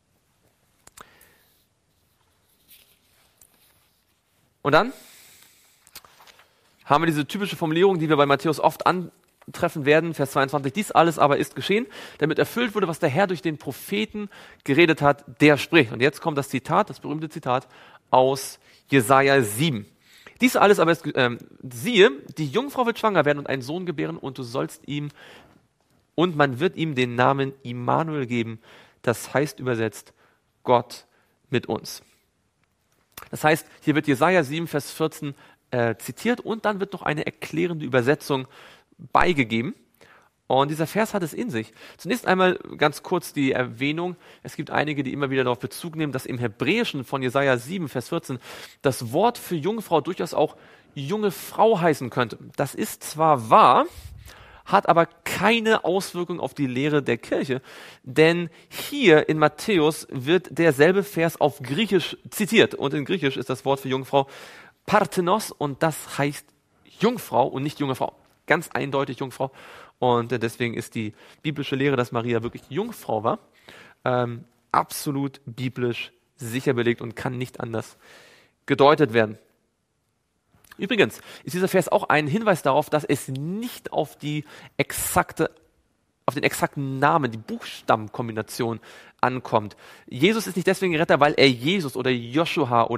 Und dann haben wir diese typische Formulierung, die wir bei Matthäus oft antreffen werden, Vers zweiundzwanzig, dies alles aber ist geschehen, damit erfüllt wurde, was der Herr durch den Propheten geredet hat, der spricht. Und jetzt kommt das Zitat, das berühmte Zitat aus Jesaja sieben. Dies alles aber ist, äh, siehe, die Jungfrau wird schwanger werden und einen Sohn gebären und du sollst ihm, und man wird ihm den Namen Immanuel geben, das heißt übersetzt, Gott mit uns. Das heißt, hier wird Jesaja sieben, Vers vierzehn äh, zitiert und dann wird noch eine erklärende Übersetzung beigegeben. Und dieser Vers hat es in sich. Zunächst einmal ganz kurz die Erwähnung. Es gibt einige, die immer wieder darauf Bezug nehmen, dass im Hebräischen von Jesaja sieben, Vers vierzehn das Wort für Jungfrau durchaus auch junge Frau heißen könnte. Das ist zwar wahr, hat aber keine Auswirkung auf die Lehre der Kirche, denn hier in Matthäus wird derselbe Vers auf Griechisch zitiert. Und in Griechisch ist das Wort für Jungfrau Parthenos und das heißt Jungfrau und nicht junge Frau. Ganz eindeutig Jungfrau. Und deswegen ist die biblische Lehre, dass Maria wirklich Jungfrau war, ähm, absolut biblisch sicher belegt und kann nicht anders gedeutet werden. Übrigens ist dieser Vers auch ein Hinweis darauf, dass es nicht auf die exakte, auf den exakten Namen, die Buchstabenkombination ankommt. Jesus ist nicht deswegen Retter, weil er Jesus oder Joshua oder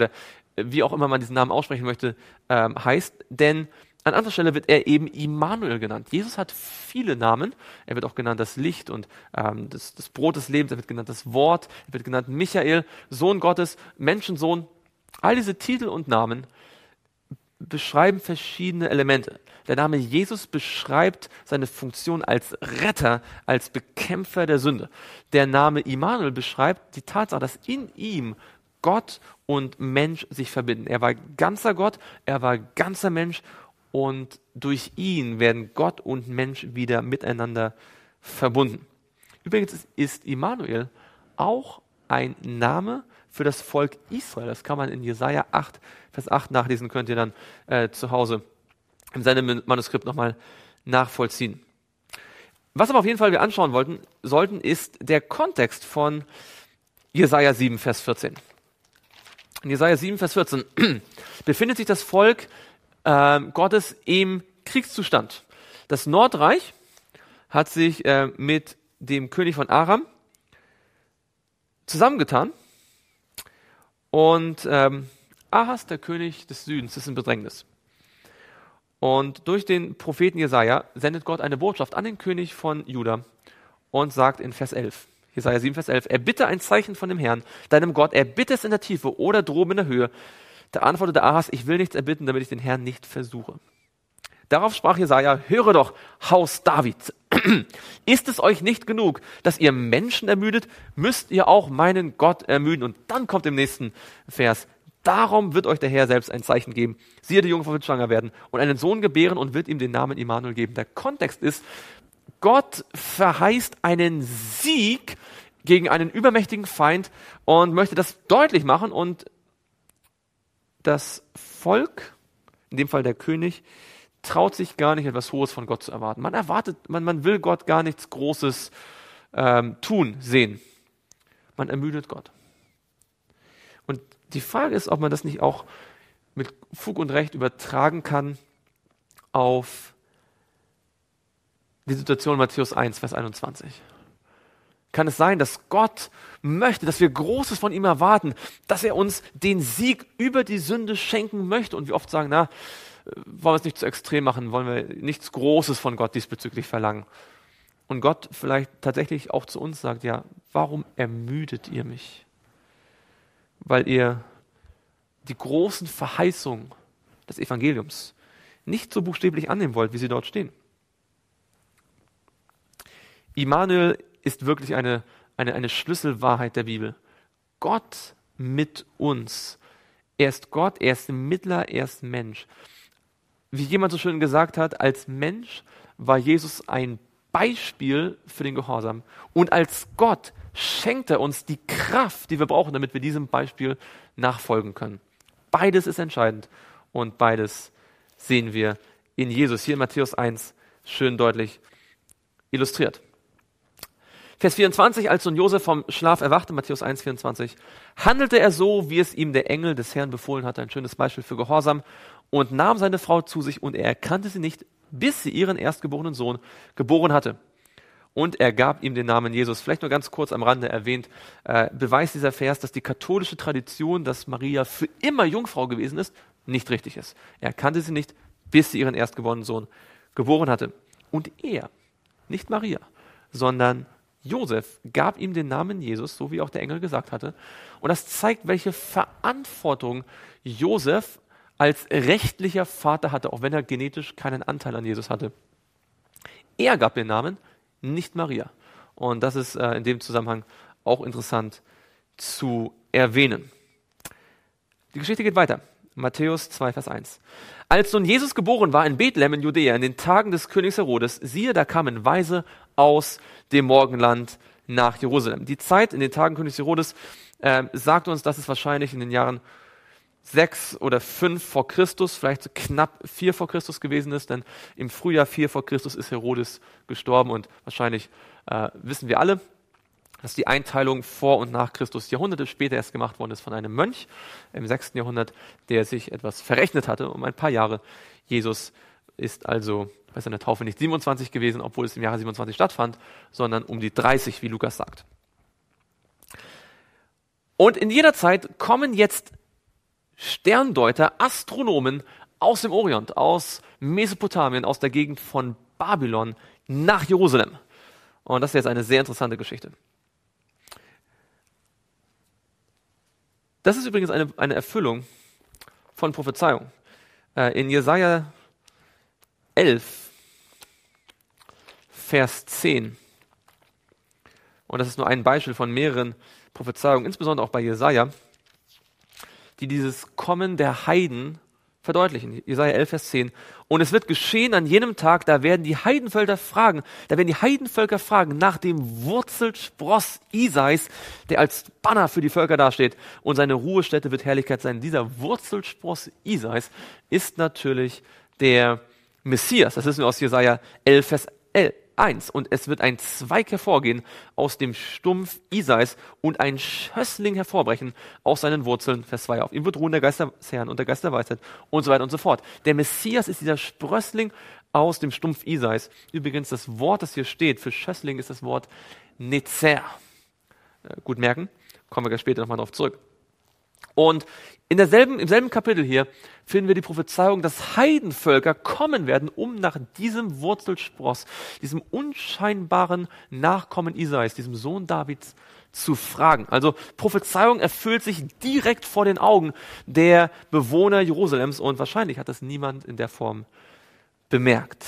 wie auch immer man diesen Namen aussprechen möchte, ähm, heißt. Denn an anderer Stelle wird er eben Immanuel genannt. Jesus hat viele Namen. Er wird auch genannt das Licht und ähm, das, das Brot des Lebens. Er wird genannt das Wort. Er wird genannt Michael, Sohn Gottes, Menschensohn. All diese Titel und Namen beschreiben verschiedene Elemente. Der Name Jesus beschreibt seine Funktion als Retter, als Bekämpfer der Sünde. Der Name Immanuel beschreibt die Tatsache, dass in ihm Gott und Mensch sich verbinden. Er war ganzer Gott, er war ganzer Mensch und durch ihn werden Gott und Mensch wieder miteinander verbunden. Übrigens ist, ist Immanuel auch ein Name für das Volk Israel. Das kann man in Jesaja acht, Vers acht nachlesen, könnt ihr dann äh, zu Hause in seinem Manuskript nochmal nachvollziehen. Was aber auf jeden Fall wir anschauen wollten, sollten, ist der Kontext von Jesaja sieben, Vers vierzehn. In Jesaja sieben, Vers vierzehn befindet sich das Volk äh, Gottes im Kriegszustand. Das Nordreich hat sich äh, mit dem König von Aram zusammengetan und ähm, Ahas, der König des Südens, ist in Bedrängnis. Und durch den Propheten Jesaja sendet Gott eine Botschaft an den König von Juda und sagt in Vers elf, Jesaja sieben, Vers elf, erbitte ein Zeichen von dem Herrn, deinem Gott, erbitte es in der Tiefe oder droben in der Höhe. Da antwortete Ahas, ich will nichts erbitten, damit ich den Herrn nicht versuche. Darauf sprach Jesaja, höre doch, Haus David, ist es euch nicht genug, dass ihr Menschen ermüdet, müsst ihr auch meinen Gott ermüden. Und dann kommt im nächsten Vers, darum wird euch der Herr selbst ein Zeichen geben. Siehe, die Jungfrau wird schwanger werden und einen Sohn gebären und wird ihm den Namen Immanuel geben. Der Kontext ist, Gott verheißt einen Sieg gegen einen übermächtigen Feind und möchte das deutlich machen. Und das Volk, in dem Fall der König, traut sich gar nicht, etwas Hohes von Gott zu erwarten. Man erwartet, man, man will Gott gar nichts Großes ähm, tun, sehen. Man ermüdet Gott. Und die Frage ist, ob man das nicht auch mit Fug und Recht übertragen kann auf die Situation in Matthäus eins, Vers einundzwanzig. Kann es sein, dass Gott möchte, dass wir Großes von ihm erwarten, dass er uns den Sieg über die Sünde schenken möchte und wir oft sagen, na, wollen wir es nicht zu extrem machen, wollen wir nichts Großes von Gott diesbezüglich verlangen. Und Gott vielleicht tatsächlich auch zu uns sagt, ja, warum ermüdet ihr mich? Weil ihr die großen Verheißungen des Evangeliums nicht so buchstäblich annehmen wollt, wie sie dort stehen. Immanuel ist wirklich eine, eine, eine Schlüsselwahrheit der Bibel. Gott mit uns. Er ist Gott, er ist Mittler, er ist Mensch. Wie jemand so schön gesagt hat, als Mensch war Jesus ein Beispiel für den Gehorsam. Und als Gott schenkt er uns die Kraft, die wir brauchen, damit wir diesem Beispiel nachfolgen können. Beides ist entscheidend und beides sehen wir in Jesus. Hier in Matthäus eins schön deutlich illustriert. Vers vierundzwanzig, als nun Josef vom Schlaf erwachte, Matthäus eins, vierundzwanzig, handelte er so, wie es ihm der Engel des Herrn befohlen hatte, ein schönes Beispiel für Gehorsam, und nahm seine Frau zu sich und er erkannte sie nicht, bis sie ihren erstgeborenen Sohn geboren hatte. Und er gab ihm den Namen Jesus. Vielleicht nur ganz kurz am Rande erwähnt, äh, beweist dieser Vers, dass die katholische Tradition, dass Maria für immer Jungfrau gewesen ist, nicht richtig ist. Er erkannte sie nicht, bis sie ihren erstgeborenen Sohn geboren hatte. Und er, nicht Maria, sondern Josef gab ihm den Namen Jesus, so wie auch der Engel gesagt hatte. Und das zeigt, welche Verantwortung Josef als rechtlicher Vater hatte, auch wenn er genetisch keinen Anteil an Jesus hatte. Er gab den Namen, nicht Maria. Und das ist äh, in dem Zusammenhang auch interessant zu erwähnen. Die Geschichte geht weiter. Matthäus zwei, Vers eins. Als nun Jesus geboren war in Bethlehem in Judäa, in den Tagen des Königs Herodes, siehe, da kamen Weise aus dem Morgenland nach Jerusalem. Die Zeit in den Tagen Königs Herodes äh, sagt uns, dass es wahrscheinlich in den Jahren sechs oder fünf vor Christus, vielleicht so knapp vier vor Christus gewesen ist, denn im Frühjahr vier vor Christus ist Herodes gestorben und wahrscheinlich äh, wissen wir alle, dass die Einteilung vor und nach Christus Jahrhunderte später erst gemacht worden ist von einem Mönch im sechsten Jahrhundert, der sich etwas verrechnet hatte um ein paar Jahre. Jesus ist also bei seiner Taufe nicht siebenundzwanzig gewesen, obwohl es im Jahre siebenundzwanzig stattfand, sondern um die dreißig, wie Lukas sagt. Und in jeder Zeit kommen jetzt Sterndeuter, Astronomen aus dem Orient, aus Mesopotamien, aus der Gegend von Babylon nach Jerusalem. Und das ist jetzt eine sehr interessante Geschichte. Das ist übrigens eine, eine Erfüllung von Prophezeiung. Äh, in Jesaja elf, Vers zehn. Und das ist nur ein Beispiel von mehreren Prophezeiungen, insbesondere auch bei Jesaja, die dieses Kommen der Heiden verdeutlichen. Jesaja elf, Vers zehn. Und es wird geschehen an jenem Tag, da werden die Heidenvölker fragen, da werden die Heidenvölker fragen nach dem Wurzelspross Isais, der als Banner für die Völker dasteht, und seine Ruhestätte wird Herrlichkeit sein. Dieser Wurzelspross Isais ist natürlich der Messias. Das wissen wir aus Jesaja elf, Vers eins. Und es wird ein Zweig hervorgehen aus dem Stumpf Isais und ein Schössling hervorbrechen aus seinen Wurzeln. Vers zwei. Auf ihm wird ruhen der Geist des Herrn und der Geist der Weisheit und so weiter und so fort. Der Messias ist dieser Sprössling aus dem Stumpf Isais. Übrigens, das Wort, das hier steht für Schössling, ist das Wort Netzer. Gut merken, kommen wir gleich später nochmal drauf zurück. Und in derselben, im selben Kapitel hier finden wir die Prophezeiung, dass Heidenvölker kommen werden, um nach diesem Wurzelspross, diesem unscheinbaren Nachkommen Isais, diesem Sohn Davids, zu fragen. Also Prophezeiung erfüllt sich direkt vor den Augen der Bewohner Jerusalems und wahrscheinlich hat das niemand in der Form bemerkt.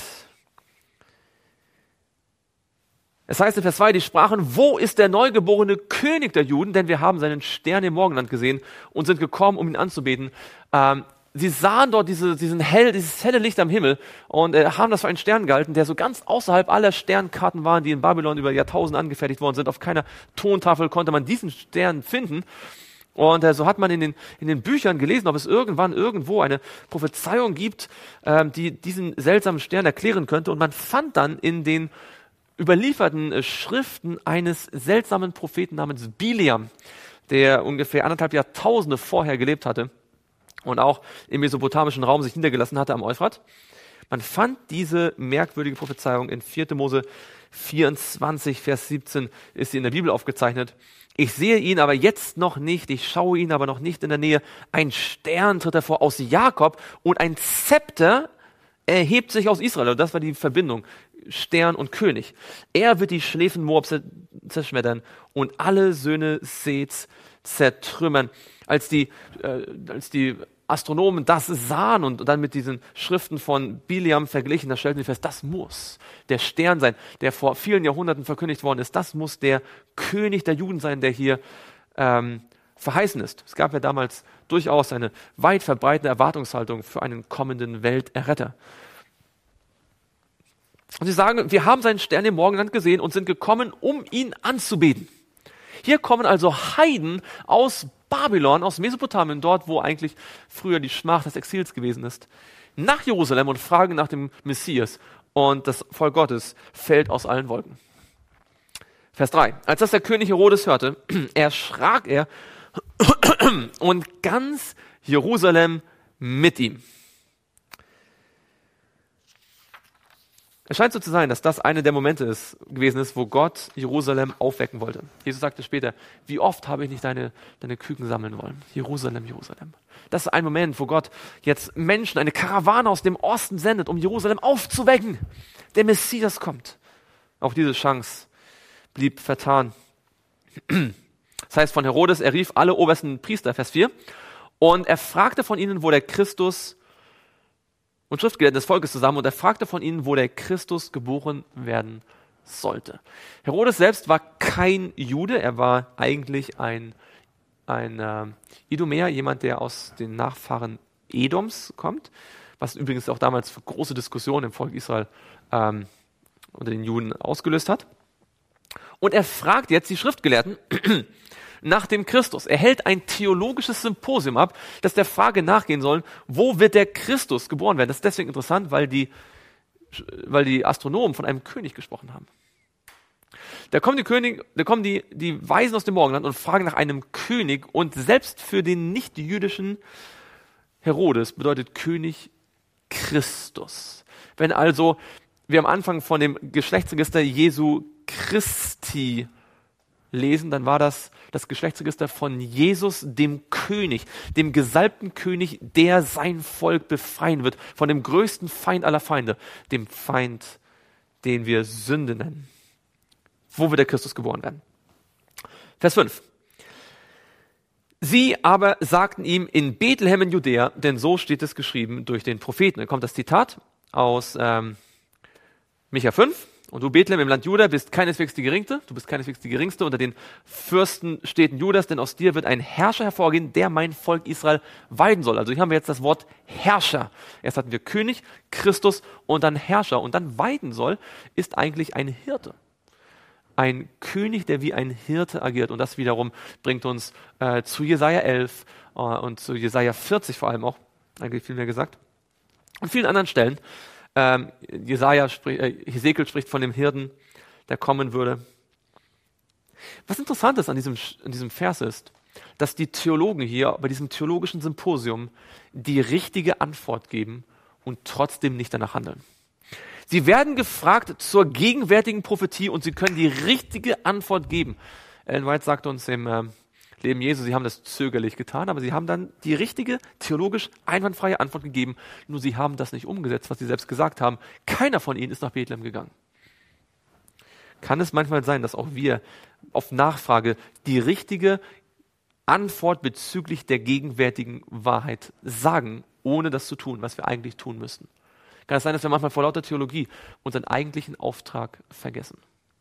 Es heißt in Vers zwei, die sprachen, wo ist der neugeborene König der Juden? Denn wir haben seinen Stern im Morgenland gesehen und sind gekommen, um ihn anzubeten. Ähm, sie sahen dort diese, diesen hell, dieses helle Licht am Himmel und äh, haben das für einen Stern gehalten, der so ganz außerhalb aller Sternkarten waren, die in Babylon über Jahrtausende angefertigt worden sind. Auf keiner Tontafel konnte man diesen Stern finden. Und äh, so hat man in den, in den Büchern gelesen, ob es irgendwann irgendwo eine Prophezeiung gibt, ähm, die diesen seltsamen Stern erklären könnte. Und man fand dann in den überlieferten Schriften eines seltsamen Propheten namens Bileam, der ungefähr anderthalb Jahrtausende vorher gelebt hatte und auch im mesopotamischen Raum sich niedergelassen hatte am Euphrat. Man fand diese merkwürdige Prophezeiung in vierter Mose vierundzwanzig, Vers siebzehn, ist sie in der Bibel aufgezeichnet. Ich sehe ihn aber jetzt noch nicht, ich schaue ihn aber noch nicht in der Nähe. Ein Stern tritt hervor aus Jakob und ein Zepter erhebt sich aus Israel. Und das war die Verbindung. Stern und König. Er wird die Schläfen Moabs zerschmettern und alle Söhne Seths zertrümmern. Als die, äh, als die Astronomen das sahen und dann mit diesen Schriften von Bileam verglichen, da stellten sie fest, das muss der Stern sein, der vor vielen Jahrhunderten verkündigt worden ist. Das muss der König der Juden sein, der hier ähm, verheißen ist. Es gab ja damals durchaus eine weit verbreitete Erwartungshaltung für einen kommenden Welterretter. Und sie sagen, wir haben seinen Stern im Morgenland gesehen und sind gekommen, um ihn anzubeten. Hier kommen also Heiden aus Babylon, aus Mesopotamien, dort, wo eigentlich früher die Schmach des Exils gewesen ist, nach Jerusalem und fragen nach dem Messias. Und das Volk Gottes fällt aus allen Wolken. Vers drei. Als das der König Herodes hörte, erschrak er und ganz Jerusalem mit ihm. Es scheint so zu sein, dass das eine der Momente ist, gewesen ist, wo Gott Jerusalem aufwecken wollte. Jesus sagte später, wie oft habe ich nicht deine, deine Küken sammeln wollen? Jerusalem, Jerusalem. Das ist ein Moment, wo Gott jetzt Menschen, eine Karawane aus dem Osten sendet, um Jerusalem aufzuwecken. Der Messias kommt. Auch diese Chance blieb vertan. Das heißt von Herodes, er rief alle obersten Priester, Vers vier, und er fragte von ihnen, wo der Christus und Schriftgelehrten des Volkes zusammen und er fragte von ihnen, wo der Christus geboren werden sollte. Herodes selbst war kein Jude, er war eigentlich ein, ein äh, Idumäer, jemand, der aus den Nachfahren Edoms kommt, was übrigens auch damals für große Diskussionen im Volk Israel ähm, unter den Juden ausgelöst hat. Und er fragt jetzt die Schriftgelehrten nach dem Christus. Er hält ein theologisches Symposium ab, das der Frage nachgehen soll, wo wird der Christus geboren werden? Das ist deswegen interessant, weil die, weil die Astronomen von einem König gesprochen haben. Da kommen die König, da kommen die, die Weisen aus dem Morgenland und fragen nach einem König und selbst für den nicht-jüdischen Herodes bedeutet König Christus. Wenn also wir am Anfang von dem Geschlechtsregister Jesu Christi lesen, dann war das das Geschlechtsregister von Jesus, dem König, dem gesalbten König, der sein Volk befreien wird von dem größten Feind aller Feinde, dem Feind, den wir Sünde nennen. Wo wird der Christus geboren werden? Vers fünf. Sie aber sagten ihm in Bethlehem in Judäa, denn so steht es geschrieben durch den Propheten. Dann kommt das Zitat aus ähm, Micha fünf. Und du, Bethlehem im Land Juda, bist keineswegs die Geringste, du bist keineswegs die Geringste unter den Fürstenstädten Judas, denn aus dir wird ein Herrscher hervorgehen, der mein Volk Israel weiden soll. Also hier haben wir jetzt das Wort Herrscher. Erst hatten wir König, Christus und dann Herrscher. Und dann weiden soll, ist eigentlich ein Hirte. Ein König, der wie ein Hirte agiert. Und das wiederum bringt uns äh, zu Jesaja elf äh, und zu Jesaja vierzig vor allem auch, eigentlich viel mehr gesagt, und vielen anderen Stellen. Ähm, Jesaja sprich, äh, Hesekiel spricht von dem Hirten, der kommen würde. Was interessant ist an diesem, an diesem Vers ist, dass die Theologen hier bei diesem theologischen Symposium die richtige Antwort geben und trotzdem nicht danach handeln. Sie werden gefragt zur gegenwärtigen Prophetie und sie können die richtige Antwort geben. Ellen White sagt uns im äh, Leben Jesu, sie haben das zögerlich getan, aber sie haben dann die richtige, theologisch einwandfreie Antwort gegeben. Nur sie haben das nicht umgesetzt, was sie selbst gesagt haben. Keiner von ihnen ist nach Bethlehem gegangen. Kann es manchmal sein, dass auch wir auf Nachfrage die richtige Antwort bezüglich der gegenwärtigen Wahrheit sagen, ohne das zu tun, was wir eigentlich tun müssten? Kann es sein, dass wir manchmal vor lauter Theologie unseren eigentlichen Auftrag vergessen?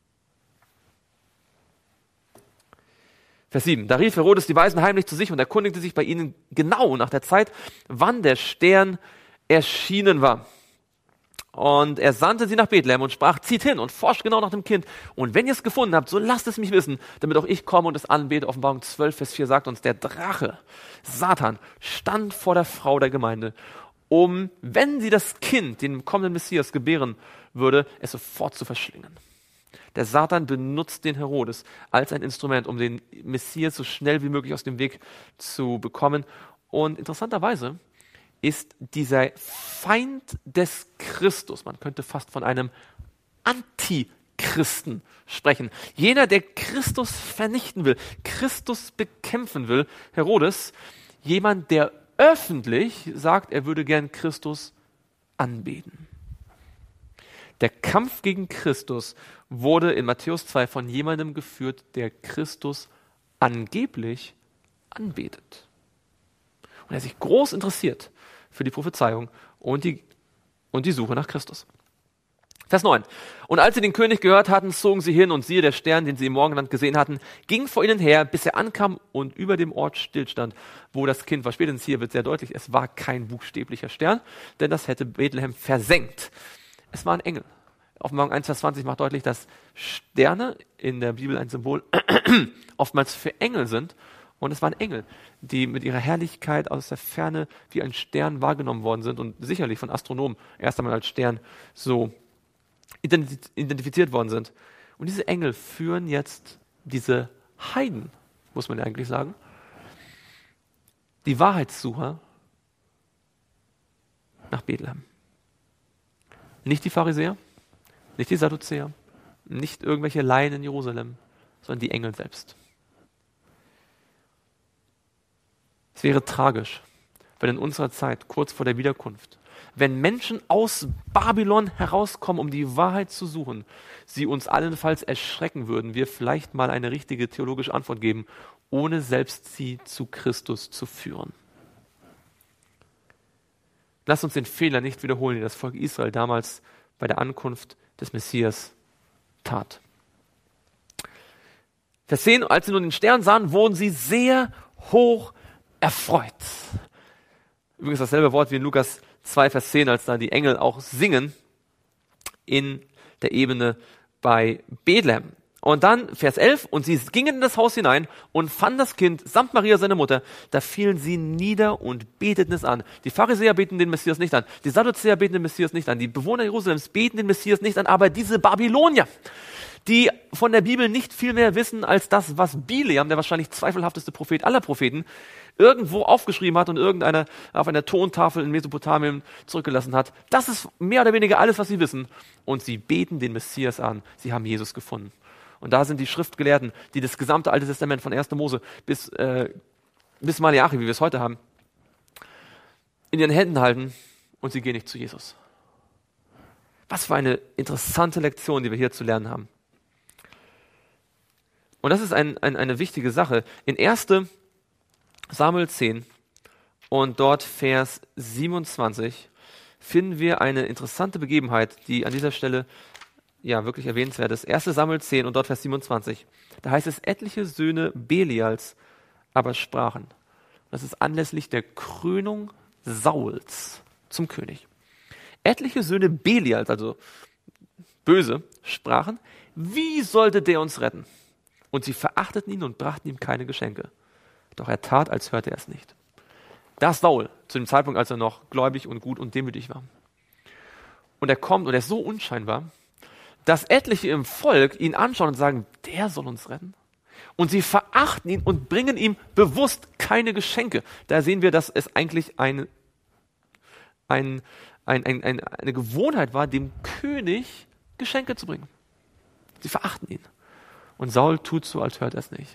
Vers sieben. Da rief Herodes die Weisen heimlich zu sich und erkundigte sich bei ihnen genau nach der Zeit, wann der Stern erschienen war. Und er sandte sie nach Bethlehem und sprach, zieht hin und forscht genau nach dem Kind. Und wenn ihr es gefunden habt, so lasst es mich wissen, damit auch ich komme und es anbete. Offenbarung zwölf, Vers vier sagt uns, der Drache, Satan, stand vor der Frau der Gemeinde, um, wenn sie das Kind, den kommenden Messias, gebären würde, es sofort zu verschlingen. Der Satan benutzt den Herodes als ein Instrument, um den Messias so schnell wie möglich aus dem Weg zu bekommen. Und interessanterweise ist dieser Feind des Christus, man könnte fast von einem Antichristen sprechen, jener, der Christus vernichten will, Christus bekämpfen will, Herodes, jemand, der öffentlich sagt, er würde gern Christus anbeten. Der Kampf gegen Christus wurde in Matthäus zwei von jemandem geführt, der Christus angeblich anbetet. Und er sich groß interessiert für die Prophezeiung und die, und die Suche nach Christus. Vers neun. Und als sie den König gehört hatten, zogen sie hin und siehe, der Stern, den sie im Morgenland gesehen hatten, ging vor ihnen her, bis er ankam und über dem Ort stillstand, wo das Kind war. Spätestens hier wird sehr deutlich, es war kein buchstäblicher Stern, denn das hätte Bethlehem versenkt. Es war ein Engel. Offenbarung eins, Vers zwanzig macht deutlich, dass Sterne in der Bibel ein Symbol oftmals für Engel sind. Und es waren Engel, die mit ihrer Herrlichkeit aus der Ferne wie ein Stern wahrgenommen worden sind und sicherlich von Astronomen erst einmal als Stern so identifiziert worden sind. Und diese Engel führen jetzt diese Heiden, muss man ja eigentlich sagen, die Wahrheitssucher nach Bethlehem. Nicht die Pharisäer, nicht die Sadduzäer, nicht irgendwelche Laien in Jerusalem, sondern die Engel selbst. Es wäre tragisch, wenn in unserer Zeit, kurz vor der Wiederkunft, wenn Menschen aus Babylon herauskommen, um die Wahrheit zu suchen, sie uns allenfalls erschrecken würden, wir vielleicht mal eine richtige theologische Antwort geben, ohne selbst sie zu Christus zu führen. Lasst uns den Fehler nicht wiederholen, den das Volk Israel damals bei der Ankunft des Messias tat. Vers zehn, als sie nun den Stern sahen, wurden sie sehr hoch erfreut. Übrigens dasselbe Wort wie in Lukas zwei, Vers zehn, als da die Engel auch singen in der Ebene bei Bethlehem. Und dann Vers elf, und sie gingen in das Haus hinein und fanden das Kind samt Maria, seine Mutter. Da fielen sie nieder und beteten es an. Die Pharisäer beten den Messias nicht an. Die Sadduzäer beten den Messias nicht an. Die Bewohner Jerusalems beten den Messias nicht an. Aber diese Babylonier, die von der Bibel nicht viel mehr wissen als das, was Bileam, der wahrscheinlich zweifelhafteste Prophet aller Propheten, irgendwo aufgeschrieben hat und irgendeiner auf einer Tontafel in Mesopotamien zurückgelassen hat. Das ist mehr oder weniger alles, was sie wissen. Und sie beten den Messias an. Sie haben Jesus gefunden. Und da sind die Schriftgelehrten, die das gesamte Alte Testament von erster Mose bis, äh, bis Malachi, wie wir es heute haben, in ihren Händen halten und sie gehen nicht zu Jesus. Was für eine interessante Lektion, die wir hier zu lernen haben. Und das ist ein, ein, eine wichtige Sache. In erster Samuel zehn und dort Vers siebenundzwanzig finden wir eine interessante Begebenheit, die an dieser Stelle ja wirklich erwähnenswert ist. erster Samuel zehn und dort Vers siebenundzwanzig. Da heißt es, etliche Söhne Belials aber sprachen. Das ist anlässlich der Krönung Sauls zum König. Etliche Söhne Belials, also böse, sprachen, wie sollte der uns retten? Und sie verachteten ihn und brachten ihm keine Geschenke. Doch er tat, als hörte er es nicht. Das Saul, zu dem Zeitpunkt, als er noch gläubig und gut und demütig war. Und er kommt und er ist so unscheinbar, dass etliche im Volk ihn anschauen und sagen, der soll uns retten. Und sie verachten ihn und bringen ihm bewusst keine Geschenke. Da sehen wir, dass es eigentlich ein, ein, ein, ein, ein, eine Gewohnheit war, dem König Geschenke zu bringen. Sie verachten ihn. Und Saul tut so, als hört er es nicht.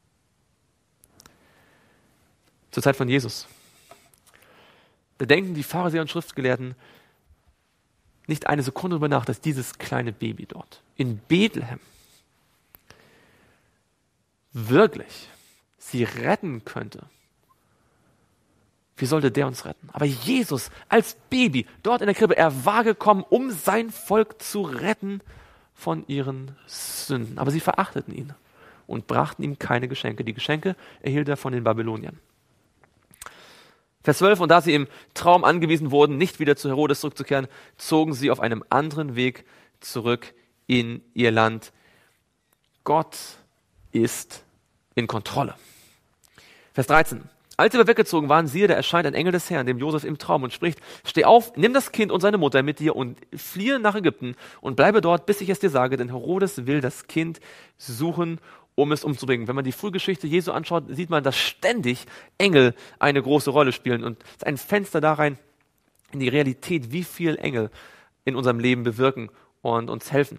Zur Zeit von Jesus. Da denken die Pharisäer und Schriftgelehrten nicht eine Sekunde darüber nach, dass dieses kleine Baby dort in Bethlehem wirklich sie retten könnte. Wie sollte der uns retten? Aber Jesus als Baby dort in der Krippe, er war gekommen, um sein Volk zu retten von ihren Sünden. Aber sie verachteten ihn und brachten ihm keine Geschenke. Die Geschenke erhielt er von den Babyloniern. Vers zwölf, und da sie im Traum angewiesen wurden, nicht wieder zu Herodes zurückzukehren, zogen sie auf einem anderen Weg zurück in ihr Land. Gott ist in Kontrolle. Vers dreizehn. Als sie aber weggezogen waren, siehe, da erscheint ein Engel des Herrn, dem Josef im Traum und spricht, steh auf, nimm das Kind und seine Mutter mit dir und fliehe nach Ägypten und bleibe dort, bis ich es dir sage, denn Herodes will das Kind suchen, um es umzubringen. Wenn man die Frühgeschichte Jesu anschaut, sieht man, dass ständig Engel eine große Rolle spielen. Und es ist ein Fenster da rein in die Realität, wie viel Engel in unserem Leben bewirken und uns helfen.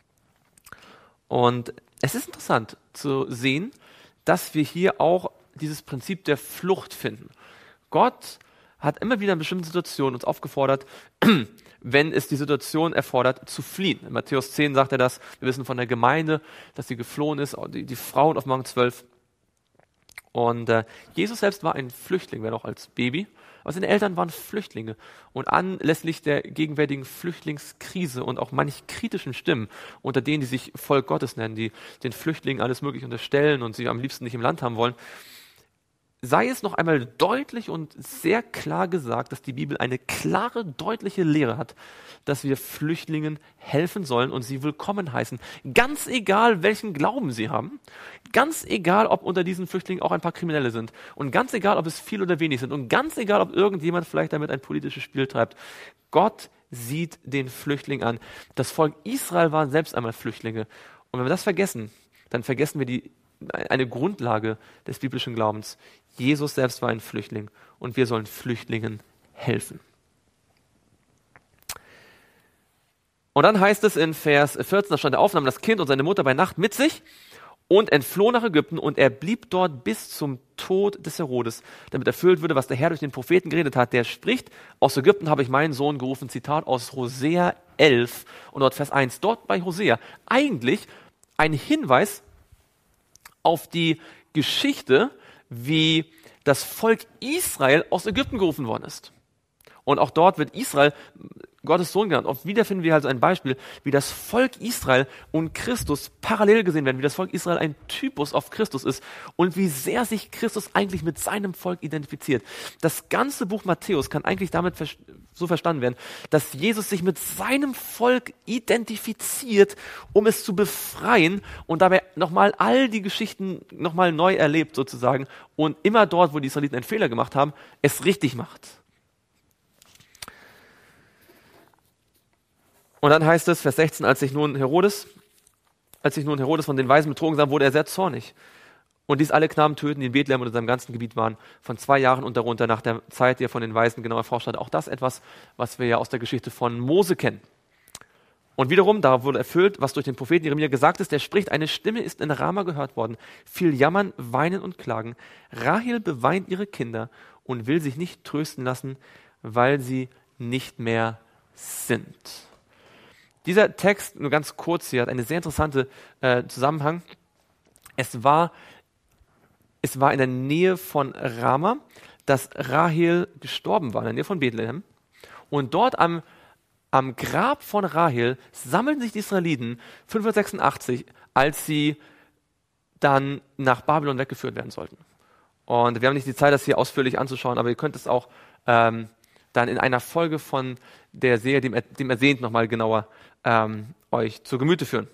Und es ist interessant zu sehen, dass wir hier auch dieses Prinzip der Flucht finden. Gott hat immer wieder in bestimmten Situationen uns aufgefordert, wenn es die Situation erfordert, zu fliehen. In Matthäus zehn sagt er das. Wir wissen von der Gemeinde, dass sie geflohen ist, die, die Frauen auf Morgen zwölf. Und äh, Jesus selbst war ein Flüchtling, wenn auch als Baby. Aber seine Eltern waren Flüchtlinge. Und anlässlich der gegenwärtigen Flüchtlingskrise und auch manch kritischen Stimmen, unter denen, die sich Volk Gottes nennen, die den Flüchtlingen alles Mögliche unterstellen und sie am liebsten nicht im Land haben wollen, sei es noch einmal deutlich und sehr klar gesagt, dass die Bibel eine klare, deutliche Lehre hat, dass wir Flüchtlingen helfen sollen und sie willkommen heißen. Ganz egal, welchen Glauben sie haben, ganz egal, ob unter diesen Flüchtlingen auch ein paar Kriminelle sind und ganz egal, ob es viel oder wenig sind und ganz egal, ob irgendjemand vielleicht damit ein politisches Spiel treibt. Gott sieht den Flüchtling an. Das Volk Israel waren selbst einmal Flüchtlinge. Und wenn wir das vergessen, dann vergessen wir die eine Grundlage des biblischen Glaubens. Jesus selbst war ein Flüchtling und wir sollen Flüchtlingen helfen. Und dann heißt es in Vers vierzehn, da stand er auf, nahm das Kind und seine Mutter bei Nacht mit sich und entfloh nach Ägypten und er blieb dort bis zum Tod des Herodes, damit erfüllt würde, was der Herr durch den Propheten geredet hat. Der spricht, aus Ägypten habe ich meinen Sohn gerufen, Zitat aus Hosea elf und dort Vers eins. Dort bei Hosea eigentlich ein Hinweis auf die Geschichte, wie das Volk Israel aus Ägypten gerufen worden ist. Und auch dort wird Israel Gottes Sohn genannt. Auch wieder finden wir also ein Beispiel, wie das Volk Israel und Christus parallel gesehen werden, wie das Volk Israel ein Typus auf Christus ist und wie sehr sich Christus eigentlich mit seinem Volk identifiziert. Das ganze Buch Matthäus kann eigentlich damit so verstanden werden, dass Jesus sich mit seinem Volk identifiziert, um es zu befreien und dabei nochmal all die Geschichten nochmal neu erlebt sozusagen und immer dort, wo die Israeliten einen Fehler gemacht haben, es richtig macht. Und dann heißt es, Vers sechzehn, als sich nun Herodes, als sich nun Herodes von den Weisen betrogen sah, wurde er sehr zornig. Und ließ alle Knaben töten, die in Bethlehem und in seinem ganzen Gebiet waren, von zwei Jahren und darunter nach der Zeit, die er von den Weisen genau erforscht hat. Auch das etwas, was wir ja aus der Geschichte von Mose kennen. Und wiederum, darauf wurde erfüllt, was durch den Propheten Jeremia gesagt ist, der spricht, eine Stimme ist in Rama gehört worden, viel Jammern, Weinen und Klagen. Rahel beweint ihre Kinder und will sich nicht trösten lassen, weil sie nicht mehr sind. Dieser Text, nur ganz kurz hier, hat einen sehr interessanten äh, Zusammenhang. Es war, es war in der Nähe von Rama, dass Rahel gestorben war, in der Nähe von Bethlehem. Und dort am Am Grab von Rahel sammeln sich die Israeliten fünfhundertsechsundachtzig, als sie dann nach Babylon weggeführt werden sollten. Und wir haben nicht die Zeit, das hier ausführlich anzuschauen, aber ihr könnt es auch ähm, dann in einer Folge von der Serie, dem, dem Ersehnt, nochmal genauer ähm, euch zu Gemüte führen.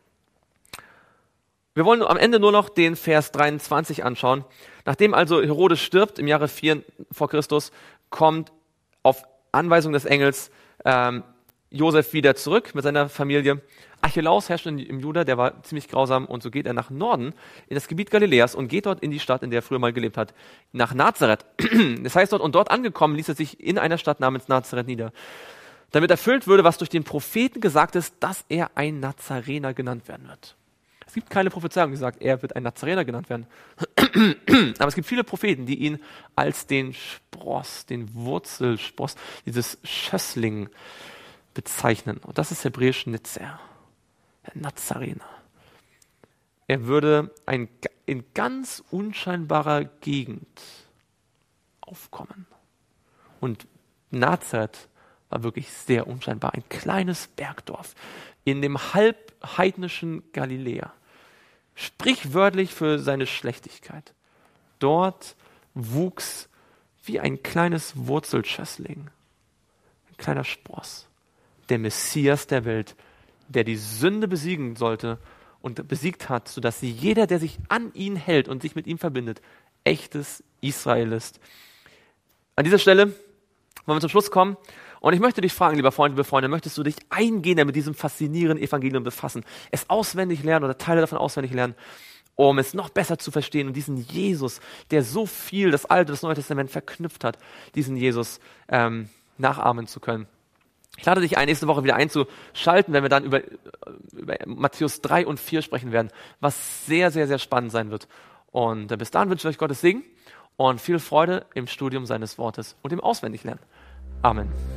Wir wollen am Ende nur noch den Vers dreiundzwanzig anschauen. Nachdem also Herodes stirbt, im Jahre vier vor Christus, kommt auf Anweisung des Engels Ähm, Josef wieder zurück mit seiner Familie. Archelaus herrschte im Juda, der war ziemlich grausam, und so geht er nach Norden in das Gebiet Galiläas und geht dort in die Stadt, in der er früher mal gelebt hat, nach Nazareth. Das heißt dort, und dort angekommen, ließ er sich in einer Stadt namens Nazareth nieder, damit erfüllt würde, was durch den Propheten gesagt ist, dass er ein Nazarener genannt werden wird. Es gibt keine Prophezeiung, die sagt, er wird ein Nazarener genannt werden. Aber es gibt viele Propheten, die ihn als den Spross, den Wurzelspross, dieses Schössling bezeichnen. Und das ist hebräisch Netzer, der Nazarener. Er würde ein, in ganz unscheinbarer Gegend aufkommen. Und Nazareth war wirklich sehr unscheinbar. Ein kleines Bergdorf in dem halbheidnischen Galiläa. Sprichwörtlich für seine Schlechtigkeit. Dort wuchs wie ein kleines Wurzelschössling, ein kleiner Spross, der Messias der Welt, der die Sünde besiegen sollte und besiegt hat, sodass jeder, der sich an ihn hält und sich mit ihm verbindet, echtes Israel ist. An dieser Stelle wollen wir zum Schluss kommen. Und ich möchte dich fragen, lieber Freund, liebe Freunde, möchtest du dich eingehender mit diesem faszinierenden Evangelium befassen, es auswendig lernen oder Teile davon auswendig lernen, um es noch besser zu verstehen und diesen Jesus, der so viel das Alte und das Neue Testament verknüpft hat, diesen Jesus ähm, nachahmen zu können. Ich lade dich ein, nächste Woche wieder einzuschalten, wenn wir dann über, über Matthäus drei und vier sprechen werden, was sehr, sehr, sehr spannend sein wird. Und äh, bis dahin wünsche ich euch Gottes Segen und viel Freude im Studium seines Wortes und im Auswendiglernen. Amen.